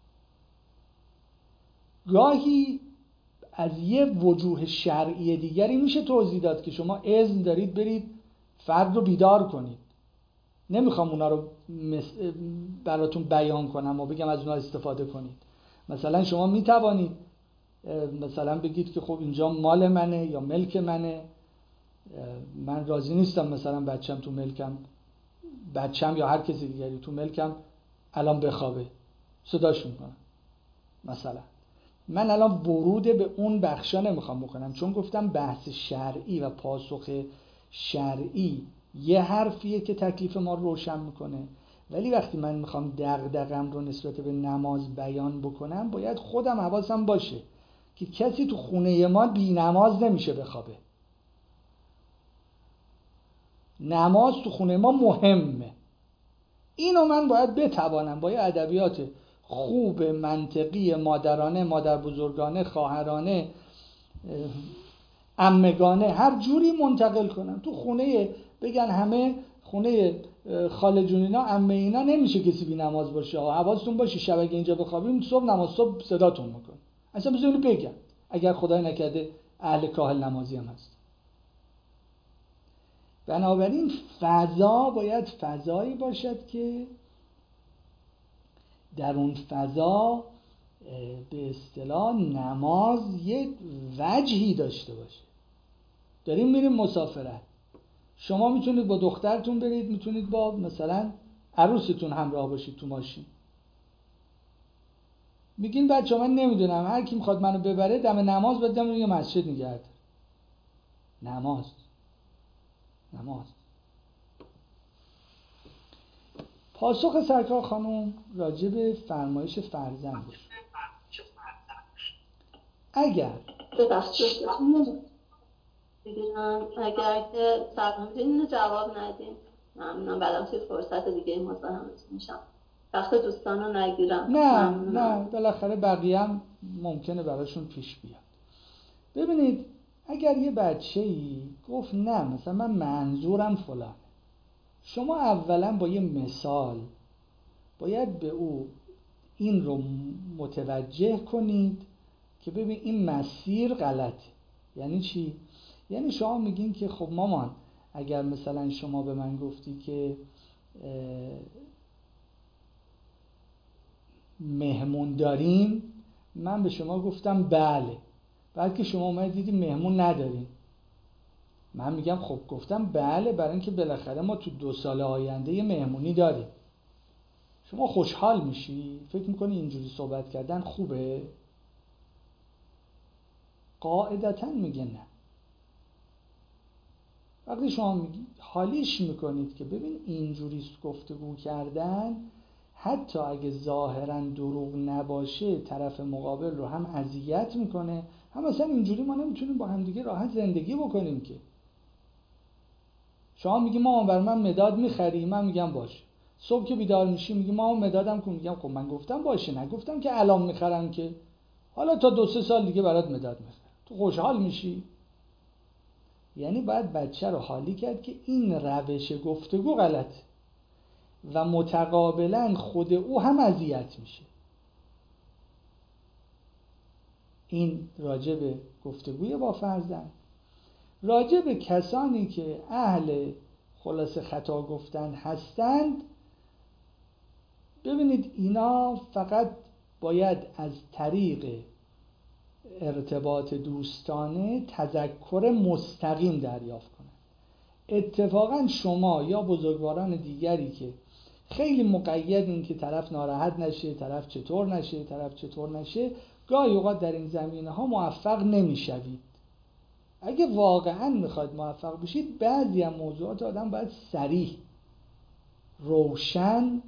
گاهی از یه وجوه شرعی دیگری میشه توضیح داد که شما اذن دارید برید فرد رو بیدار کنید. نمیخوام اونا رو براتون بیان کنم و بگم از اونا استفاده کنید. مثلا شما میتوانید مثلا بگید که خب اینجا مال منه یا ملک منه، من راضی نیستم مثلا بچم تو ملکم، بچم یا هر کسی دیگری تو ملکم الان بخوابه، صداش میکنم. مثلا من الان ورود به اون بخشا نمیخوام بکنم، چون گفتم بحث شرعی و پاسخ شرعی یه حرفیه که تکلیف ما رو روشن میکنه، ولی وقتی من میخوام دغدغه‌ام رو نسبت به نماز بیان بکنم باید خودم حواسم باشه که کسی تو خونه ما بی نماز نمیشه بخوابه. نماز تو خونه ما مهمه. اینو من باید بتوانم با یه ادبیات خوب منطقی مادرانه، مادر بزرگانه، خواهرانه، عمگانه هر جوری منتقل کنم. تو خونه بگن همه خونه خاله جون اینا عمه اینا نمیشه کسی بی نماز باشه، حواستون باشه شب اگه اینجا بخوابیم صبح نماز صبح صداتون میکنه. اصلا بذارید بگم اگر خدای نکرده اهل کاهل نمازی هم هست. بنابراین فضا باید فضایی باشد که در اون فضا به اصطلاح نماز یه وجهی داشته باشه. داریم میریم مسافرت، شما میتونید با دخترتون برید، میتونید با مثلا عروستون همراه باشید تو ماشین. میگین بچه من نمیدونم هر کی میخواد منو ببره دم نماز باید دم یه مسجد نگه داره. نماز پاسخ سرکار خانم راجع به فرمایش فرزندش. اگر اگر که سرکار اینو جواب ندیم ممنونم، بعدم توی فرصت دیگه مزاحمتون میشم، وقت دوستان رو نگیرم. نه بالاخره بقیه هم ممکنه براشون پیش بیاد. ببینید اگر یه بچه‌ای گفت نه مثلا من منظورم فلان، شما اولا با یه مثال باید به او این رو متوجه کنید که ببین این مسیر غلطه. یعنی چی؟ یعنی شما میگین که خب مامان اگر مثلا شما به من گفتی که مهمون داریم، من به شما گفتم بله، بعد که شما اومدید دیدی مهمون نداریم، من میگم خب گفتم بله برای اینکه بالاخره ما تو 2 سال آینده یه مهمونی داریم. شما خوشحال میشی؟ فکر میکنی اینجوری صحبت کردن خوبه؟ قاعدتاً میگه نه. وقتی شما میگی حالیش میکنید که ببین اینجوری گفتگو کردن حتی اگه ظاهراً دروغ نباشه طرف مقابل رو هم اذیت میکنه، هم مثلا اینجوری ما نمیتونیم با هم دیگه راحت زندگی بکنیم. که شما میگی مامان برای من مداد میخری، من میگم باشه. صبح که بیدار میشی میگی مامان مدادم کن، میگم خب من گفتم باشه، نگفتم که الان میخرم که، حالا تا 2-3 سال دیگه برات مداد میخرم. تو خوشحال میشی؟ یعنی باید بچه رو حالی کرد که این روش گفتگو غلطه و متقابلا خود او هم اذیت میشه. این راجع به گفتگوی با فرزند. راجع به کسانی که اهل خلاصه خطا گفتن هستند، ببینید اینا فقط باید از طریق ارتباط دوستانه تذکر مستقیم دریافت کنند. اتفاقا شما یا بزرگواران دیگری که خیلی مقیدین که طرف ناراحت نشه، طرف چطور نشه، طرف چطور نشه، گاهی اوقات در این زمینه ها موفق نمیشوید. اگه واقعا میخواید موفق بشید، بعضی از موضوعات آدم باید صریح، روشن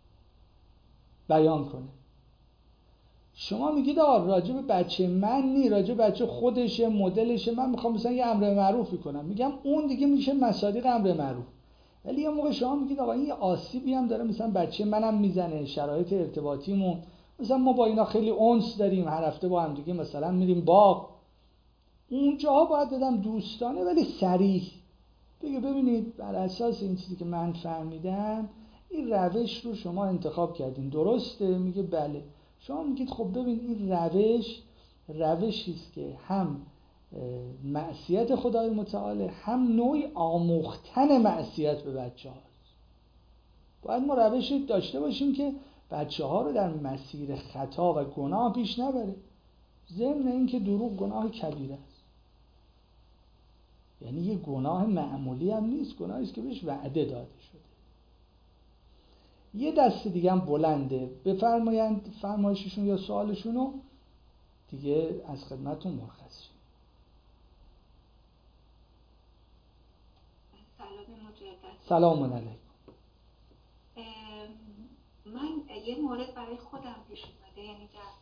بیان کنه. شما میگید آقا راجع به بچه من نی، راجع به بچه خودشه، مدلشه، من میخوام مثلا یه امر معروفی کنم، میگم اون دیگه میشه مصادیق امر معروف. ولی یه موقع شما میگید آقا این یه آسیبی هم داره مثلا بچه منم میزنه، شرایط ارتباطیمون، مثلا ما با اینا خیلی انس داریم، هر هفته با هم دیگه مثلا میریم باغ، اونجاها باید دادم دوستانه ولی صریح بگه ببینید بر اساس این چیزی که من فهمیدم این روش رو شما انتخاب کردین، درسته؟ میگه بله. شما میگید خب ببین این روشی است که هم معصیت خدای متعال، هم نوعی آموختن معصیت به بچه هاست. باید ما روشی داشته باشیم که بچه ها رو در مسیر خطا و گناه پیش نبره. ضمن این که دروغ گناه کبیره است، یعنی یه گناه معمولی هم نیست، گناهی است که بهش وعده داده شده. یه دسته دیگه هم بلنده، بفرمایند فرمایششون یا سوالشون رو دیگه از خدمتتون مرخص شید. سلام علیکم. من یه مورد برای خودم پیش اومده، یعنی در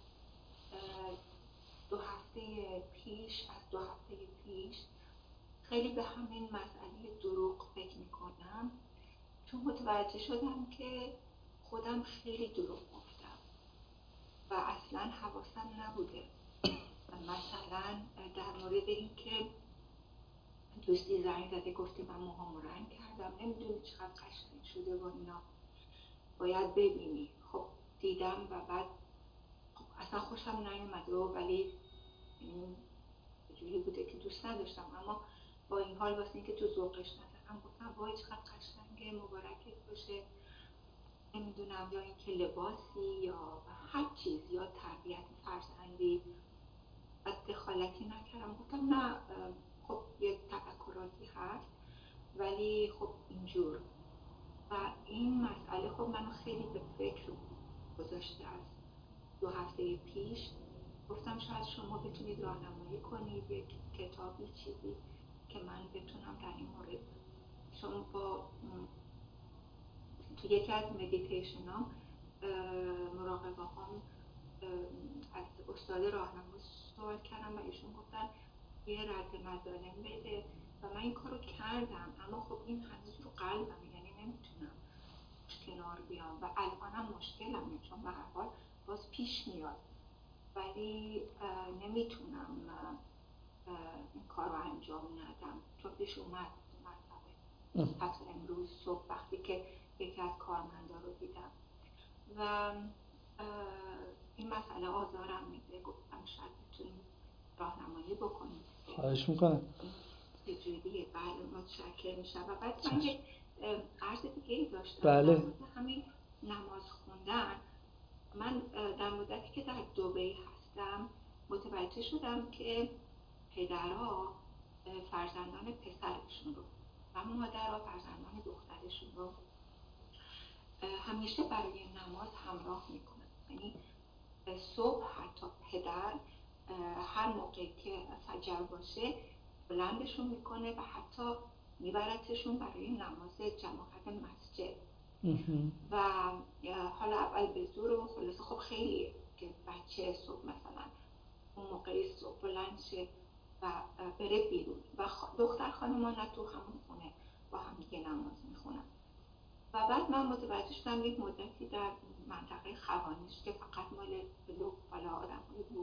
2 هفته پیش، از 2 هفته پیش خیلی به همین مسئله دروغ فکر میکنم، چون متوجه شدم که خودم خیلی دروغ گفتم و اصلا حواسم نبوده. مثلا در مورد این که دوستی زنگ زده گفته من موهامو رنگ کردم، نمیدونی چقدر قشنگ شده و اینا، باید ببینی. خب دیدم و بعد خب اصلا خوشم نیومده، ولی جوری بوده که دوست نداشتم، اما با این حال واسه اینکه تو ذوقش نزنم گفتم وای چقدر قشنگه، مبارکت باشه، نمیدونم، یا اینکه لباسی یا هر چیز یا تربیت فرزندی، و دخالتی نکردم. گفتم نه خب یک تفکراتی هست ولی خب اینجور. و این مسئله خب منو خیلی به فکر گذاشته. از 2 هفته پیش گفتم شاید شما بتونید راهنمایی کنید، یک کتابی چیزی که من بتونم در این مورد. شما با تو یکی از مدیتیشنام مراقبه هم از استاد راهنما سوال کردم و ایشون گفتن یه رد مظالم بده و من این کارو کردم، اما خب این هنوز رو قلبمه، یعنی نمیتونم کنار بیام و الانم مشکلمه، چون به هر حال باز پیش میاد ولی نمیتونم این کار رو انجام ندم، چون پیش اومد مرتبه. حتی امروز صبح وقتی که یکی از کارمندا رو دیدم و این مسئله آزارم میده، گفتم شاید بتونیم راهنمایی بکنیم. خواهش میکنم. چجوریه؟ بله متشکر میشم. و بعد من یک عرض دیگه داشتم. بله. همین نماز خوندن، من در مدتی که در دبی هستم متوجه شدم که پدرها فرزندان پسرشون رو و مادرها فرزندان دخترشون رو همیشه برای نماز همراه میکنن. یعنی صبح حتی پدر هر موقعی که فجر باشه بلندشون میکنه و حتی میبرتشون برای نماز جماعت مسجد. و حالا اول به زور و خلاصه خب خیلی که بچه صبح مثلا اون موقعی صبح بلند شه و بره بیرون و دختر خانمان تو همون خونه با هم دیگه نماز میخونن. و بعد من متوجه شدم یک مدتی در منطقه خوانش که فقط مال بلوغ بالا آدم های بلوغ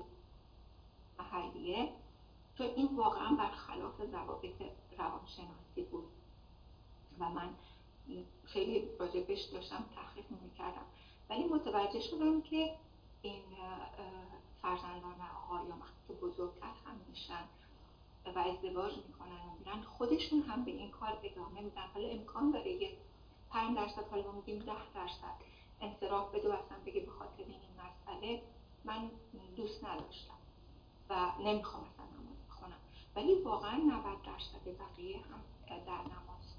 محلیه، تو این واقعا برخلاف ضوابط روانشناسی بود و من خیلی راجبش داشتم تحقیق میکردم، ولی متوجه شدم که این فرزندان آقایان وقتی که بزرگتر هم میشن و ازدواج میکنن و میرن، خودشون هم به این کار ادامه میدن. حالا امکان داره یه 5%، حالا ما میگیم 10% انصراف بده و اصلا بگه به خاطر این مسئله من دوست نداشتم و نمیخوام اصلا نماز بخونم، ولی واقعا 90% بقیه هم در نماز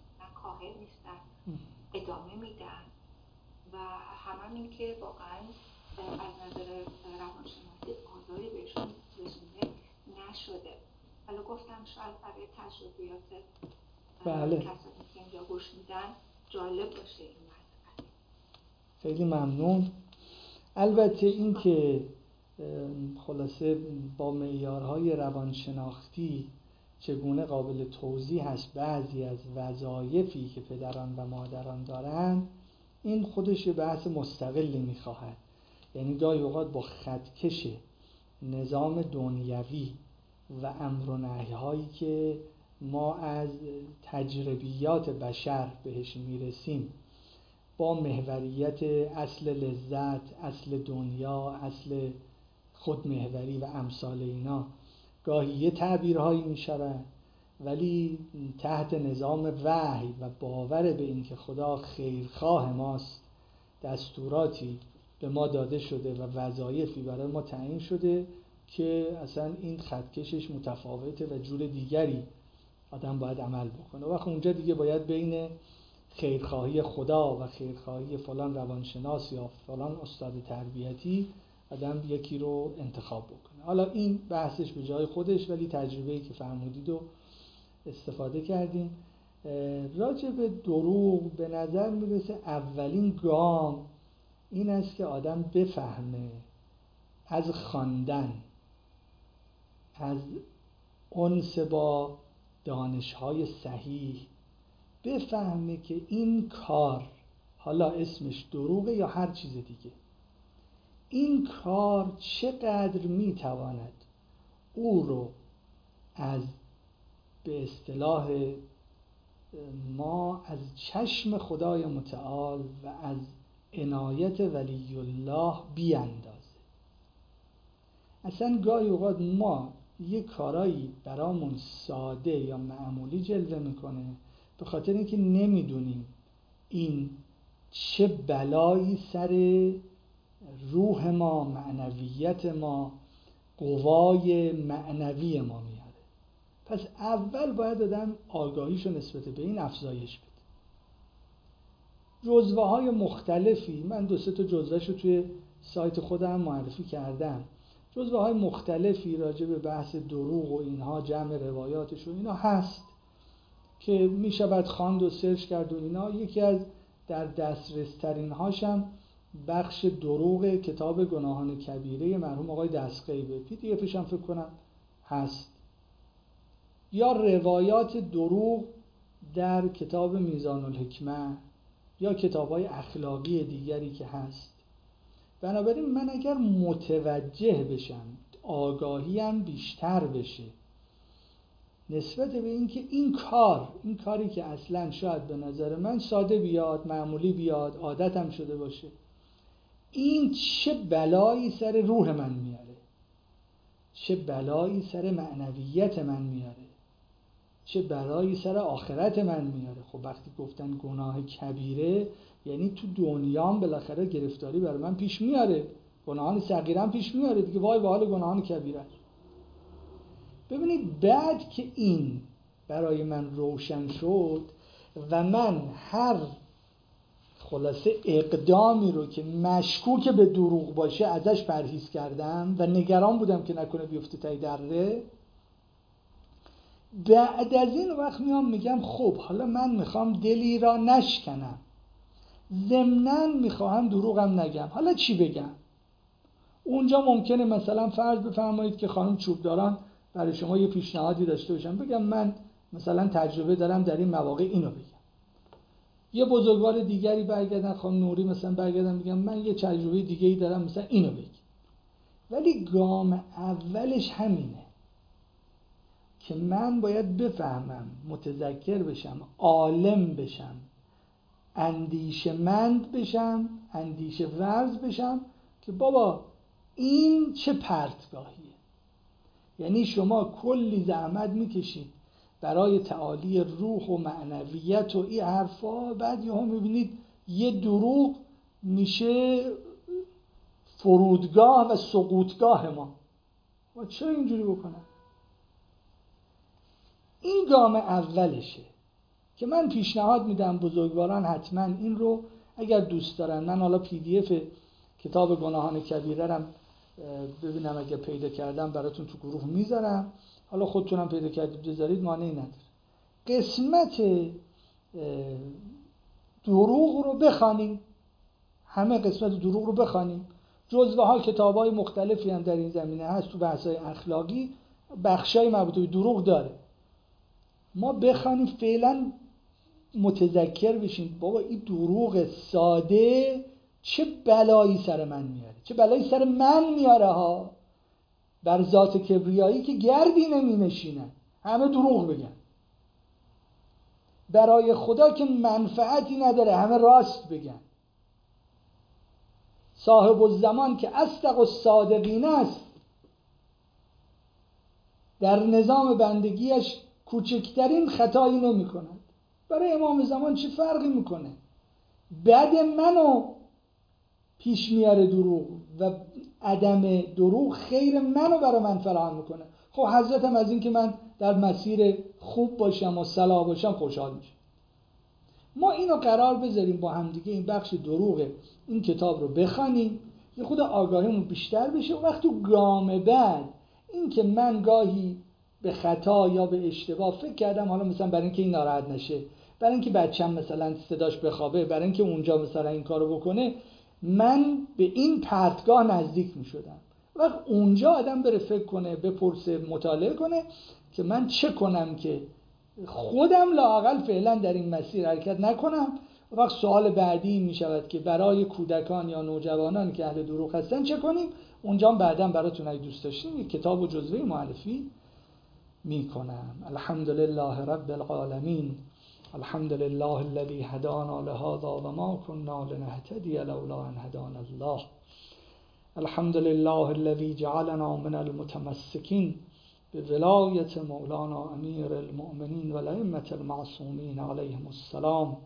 همین این که واقعا از نظر روانشناسی آزاری بهشون رسونده نشده. حالا گفتم شاید برای تجربیات کسانی که اینجا گوش میدن جالب باشه این مسئله. خیلی ممنون. البته این که خلاصه با معیارهای روانشناختی چگونه قابل توضیح هست بعضی از وظایفی که پدران و مادران دارن، این خودش بحث مستقلی میخواهد. یعنی گاهی اوقات با خطکش نظام دنیوی و امر و نهی‌هایی که ما از تجربیات بشر بهش میرسیم، با محوریت اصل لذت، اصل دنیا، اصل خودمحوری و امثال اینا، گاهی یه تعبیرهایی میشود، ولی تحت نظام وحی و باور به این که خدا خیرخواه ماست دستوراتی به ما داده شده و وظایفی برای ما تعیین شده که اصلا این خطکشش متفاوته و جور دیگری آدم باید عمل بکنه. و اونجا دیگه باید بین خیرخواهی خدا و خیرخواهی فلان روانشناس یا فلان استاد تربیتی آدم یکی رو انتخاب بکنه. حالا این بحثش به جای خودش، ولی تجربه‌ای که فرمودید رو استفاده کردیم. راجع به دروغ به نظر میرسه اولین گام این است که آدم بفهمه از خواندن، از انس با دانش‌های صحیح، بفهمه که این کار، حالا اسمش دروغه یا هر چیز دیگه، این کار چقدر میتواند او رو از به اصطلاح ما از چشم خدای متعال و از عنایت ولی الله بیاندازه. اصلا گاهی اوقات ما یه کارایی برامون ساده یا معمولی جلوه میکنه به خاطر اینکه نمیدونیم این چه بلایی سر روح ما، معنویت ما، قوای معنوی ما میاره. پس اول باید آدم آگاهیشو نسبت به این افزایش بده. جزوه های مختلفی، من 2-3 تا جزوهشو توی سایت خودم معرفی کردم، جزوه های مختلفی راجع به بحث دروغ و اینها، جمع روایاتش و اینا هست که میشود خواند و سرچ کرد و اینا. یکی از در دسترس ترین هاشم بخش دروغ کتاب گناهان کبیره مرحوم آقای دستغیبه، PDF هم فکر کنم هست، یا روایات دروغ در کتاب میزان الحکمه یا کتاب‌های اخلاقی دیگری که هست. بنابراین من اگر متوجه بشم، آگاهیم بیشتر بشه نسبت به اینکه این کاری که اصلا شاید به نظر من ساده بیاد، معمولی بیاد، عادتم شده باشه، این چه بلایی سر روح من میاره، چه بلایی سر معنویت من میاره، چه بلایی سر آخرت من میاره. خب وقتی گفتن گناه کبیره یعنی تو دنیام بالاخره گرفتاری برای من پیش میاره، گناهان صغیرم پیش میاره دیگه، وای به حال گناهان کبیره. ببینید بعد که این برای من روشن شد و من هر خلاصه اقدامی رو که مشکوک به دروغ باشه ازش پرهیز کردم و نگران بودم که نکنه بیفته تای دره، بعد از این وقت میگم خب حالا من میخوام دلی را نشکنم، ضمناً میخواهم دروغم نگم. حالا چی بگم؟ اونجا ممکنه مثلا فرض بفرمایید که خانم چوبداران برای شما یه پیشنهادی داشته باشم، بگم من مثلا تجربه دارم در این مواقع، اینو بگم. یه بزرگوار دیگری برگردن، خانم نوری مثلا برگردن بگم من یه تجربه دیگه‌ای دارم مثلا اینو بگم. ولی گام اولش همینه که من باید بفهمم، متذکر بشم، عالم بشم، اندیشمند بشم، اندیشه ورز بشم که بابا این چه پرتگاهیه. یعنی شما کلی زحمت میکشید برای تعالی روح و معنویت و این حرفا، بعد یهو میبینید یه دروغ میشه فرودگاه و سقوطگاه ما. و چرا اینجوری بکنم؟ این گام اولشه که من پیشنهاد میدم بزرگواران حتما این رو اگر دوست دارن من حالا PDF کتاب گناهان کبیره رم ببینم اگه پیدا کردم براتون تو گروه میذارم، حالا خودتونم پیدا کردید بذارید، مانعی نداره. قسمت دروغ رو بخوانیم، همه قسمت دروغ رو بخوانیم. جزوه ها کتاب‌های مختلفی هم در این زمینه هست، تو بحث‌های اخلاقی بخشای مربوط به دروغ داره. ما بخوانیم فعلا متذکر بشیم بابا این دروغ ساده چه بلایی سر من میاره، چه بلایی سر من میاره ها. بر ذات کبریایی که گردی نمی نشینن، همه دروغ بگن. برای خدا که منفعتی نداره، همه راست بگن. صاحب الزمان که اصدق الصادقین است، در نظام بندگیش کوچکترین خطایی نمی کند. برای امام زمان چه فرقی میکنه؟ بد منو پیش میاره دروغ و عدم دروغ خیر منو برای من فراهم میکنه. خب حضرت هم از این که من در مسیر خوب باشم و صلاح باشم خوشحال میشه. ما اینو قرار بذاریم با همدیگه این بخش دروغ این کتاب رو بخوانیم، یه خود آگاهیمون بیشتر بشه. و وقت تو گام بعد این که من گاهی به خطا یا به اشتباه فکر کردم، حالا مثلا برای اینکه این ناراحت نشه، برای اینکه بچه‌م مثلا صداش بخوابه، برای اینکه اونجا مثلا این کارو بکنه، من به این پرتگاه نزدیک میشدم. وقت اونجا آدم بره فکر کنه، بپرسه، مطالعه کنه که من چه کنم که خودم لااقل فعلا در این مسیر حرکت نکنم. وقت سوال بعدی می شود که برای کودکان یا نوجوانان که اهل دروغ هستن چه کنیم؟ اونجا بعداً براتون اگه دوست داشتین یک کتاب و جزوه معرفی می کنم. الحمدلله رب العالمین، الحمدلله الذي هدانا لهذا وما كنا لنهتدي لولا ان هدانا الله، الحمدلله الذي جعلنا من المتمسكين بولایت مولانا امیر المؤمنین و الائمة المعصومین علیهم السلام.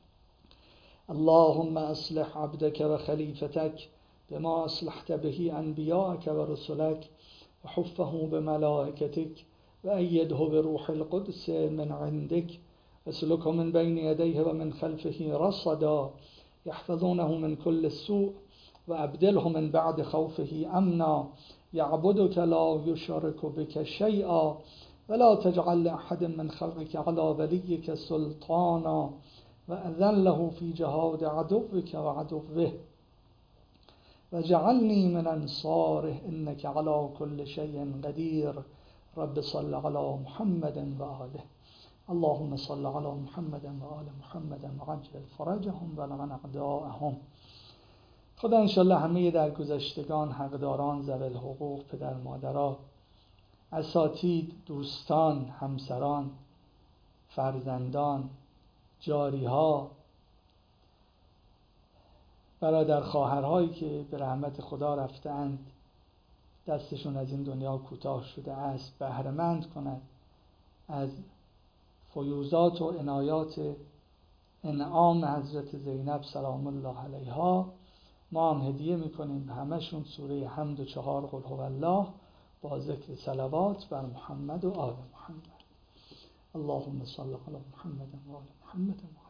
اللهم اصلح عبدك و خلیفتك بما اصلحت به انبیاءك و رسلك و حفه بملائکتك و ایده بروح القدس من عندك، واسلكه من بين يديه ومن خلفه رصدا يحفظونه من كل سوء وابدله من بعد خوفه امنا يعبدك لا يشرك بك شيئا ولا تجعل لأحد من خلقك على وليك سلطانا وأذن له في جهاد عدوك وعدوه وجعلني من أنصاره إنك على كل شيء قدير. رب صل على محمد وآله، اللهم صل على محمد وآل محمد وعجل فرجهم ولعن أعداءهم. خدا انشالله همه درگذشتگان، حقداران، ذوی الحقوق، پدر مادرها، اساتید، دوستان، همسران، فرزندان، جاریها، برادر خواهرهایی که به رحمت خدا رفتند، دستشون از این دنیا کوتاه شده است، بهره‌مند کند از فیوضات و عنایات انعام حضرت زینب سلام الله علیها. ما هم هدیه میکنیم به همشون سوره حمد و 4 قل هو الله با ذکر صلوات بر محمد و آل محمد. اللهم صل علی محمد و آل محمد.